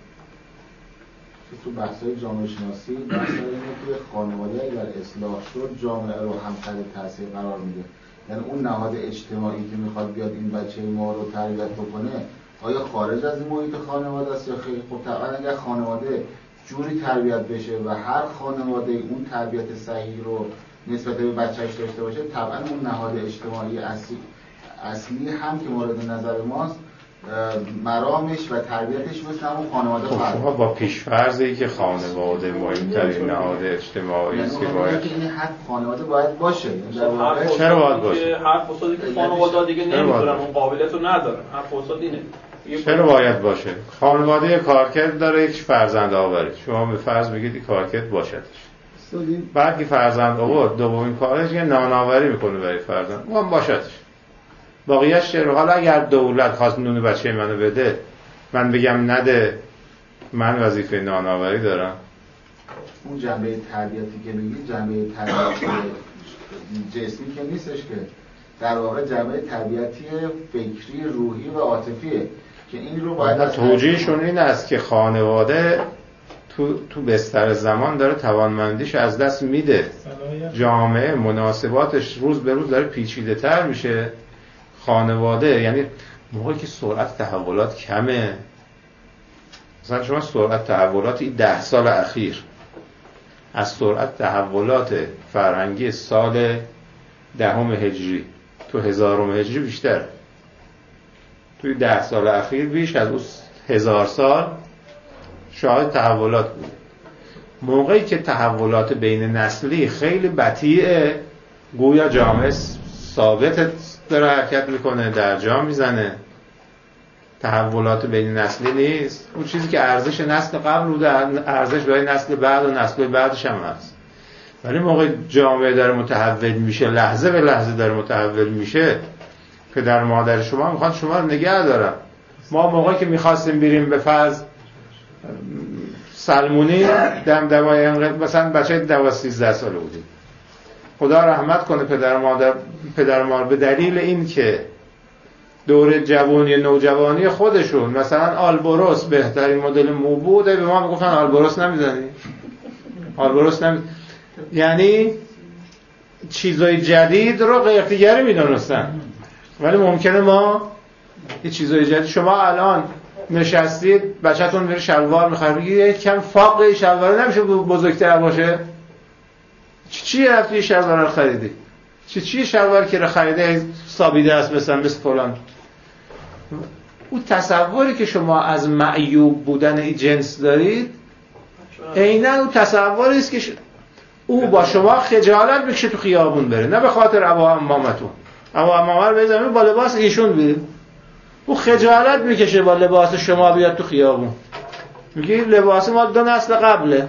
تو بحث‌های جامعه شناسی بحث اینه که خانواده اگر اصلاح شد جامعه رو هم تحت تاثیر قرار میده. یعنی اون نهاد اجتماعی که میخواد بیاد این بچه ما رو تربیت بکنه آیا خارج از این محیط خانواده است یا خیلی؟ خب طبعا اگر خانواده جوری تربیت بشه و هر خانواده اون تربیت صحیح رو نسبت به بچه‌اش داشته باشه طبعا اون نهاد اجتماعی اصلی هم که مورد نظر ماست مرامش و تربیتش مثل همون خانواده خب شما با پیش‌فرضی که خانواده مهمترین نهاد اجتماعی است که باید این حق خانواده باید باشه. چرا باید باشه؟ هر فسادی که خانواده دیگه نمیتونن اون قابلیت رو ندارن. هر فساد اینه. چرا باید باشه؟ خانواده کارکرد داره یک فرزند آورد. شما به فرض بگید کارکرد باشدش. بعد که فرزند آورد دومین کارش یه نانآوری میکنه برای فرزند. اون باشدش. باقیش چرا؟ حالا اگر دولت خواست نون بچه منو بده من بگم نده من وظیفه نانآوری دارم. اون جنبه تربیتی که میگی جنبه تربیتی جسمی که نیستش که در واقع جنبه تربیتی فکری روحی و عاطفیه که این رو باید توجیهشون این است که خانواده تو بستر زمان داره توانمندیش از دست میده، جامعه مناسباتش روز به روز داره پیچیده تر میشه. خانواده یعنی موقعی که سرعت تحولات کمه، مثلا شما سرعت تحولات این 10 سال اخیر از سرعت تحولات فرهنگی سال 10 هجری تو 1000 هجری بیشتر. توی 10 سال اخیر بیش از اون 1000 سال شاهد تحولات بود. موقعی که تحولات بین نسلی خیلی بطیئه، گویا جامعه ثابت داره حرکت میکنه، در جا میزنه، تحولات بین نسلی نیست. اون چیزی که ارزش نسل قبل بوده ارزش برای نسل بعد و نسل بعدش هم هست. ولی موقع جامعه داره متحول میشه، لحظه به لحظه داره متحول میشه، پدر مادر شما میخوان شما رو نگه دارن. ما موقعی که میخواستیم بریم به فرض سلمونی دمدمای مثلا بچه 12-13 ساله بودیم، خدا رحمت کنه پدر مادر به دلیل این که دوره جوانی نوجوانی خودشون مثلا آلبروس بهترین مدل مو بوده، به ما میگفتن آلبروس نمیزنی، آلبروس یعنی چیزای جدید رو غیرتیگری میدونستن. ولی ممکنه ما یه چیزای جدید، شما الان نشستید بچه‌تون میره شلوار میخواد، بگید یک کم فاق شلوار نمیشه بزرگتر باشه؟ چی رفتی شلوار رو خریدی؟ چی شلوار که رو خریده سابیده است مثل فلان؟ اون تصوری که شما از معیوب بودن این جنس دارید عیناً اون تصوری است که او با شما خجالت میکشه تو خیابون بره، نه به خاطر ابا امامتون. ابا امامه رو بزنید با لباس ایشون بیاد، او خجالت میکشه با لباس شما بیاد تو خیابون، میگه لباس ما 2 نسل قبله.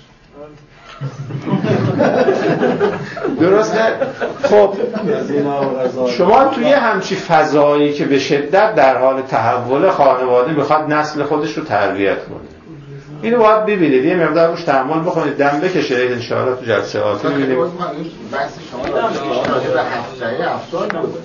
درسته؟ خب شما توی همچی فضایی که به شدت در حال تحول خانواده میخواد نسل خودش رو تربیت کنه، اینو باید ببینید، یه مقدار روش تحمل بکنید، دم بکشه ان شاء الله تو جلسه آتی می‌بینیم. بحث شما راجع به 7 بود.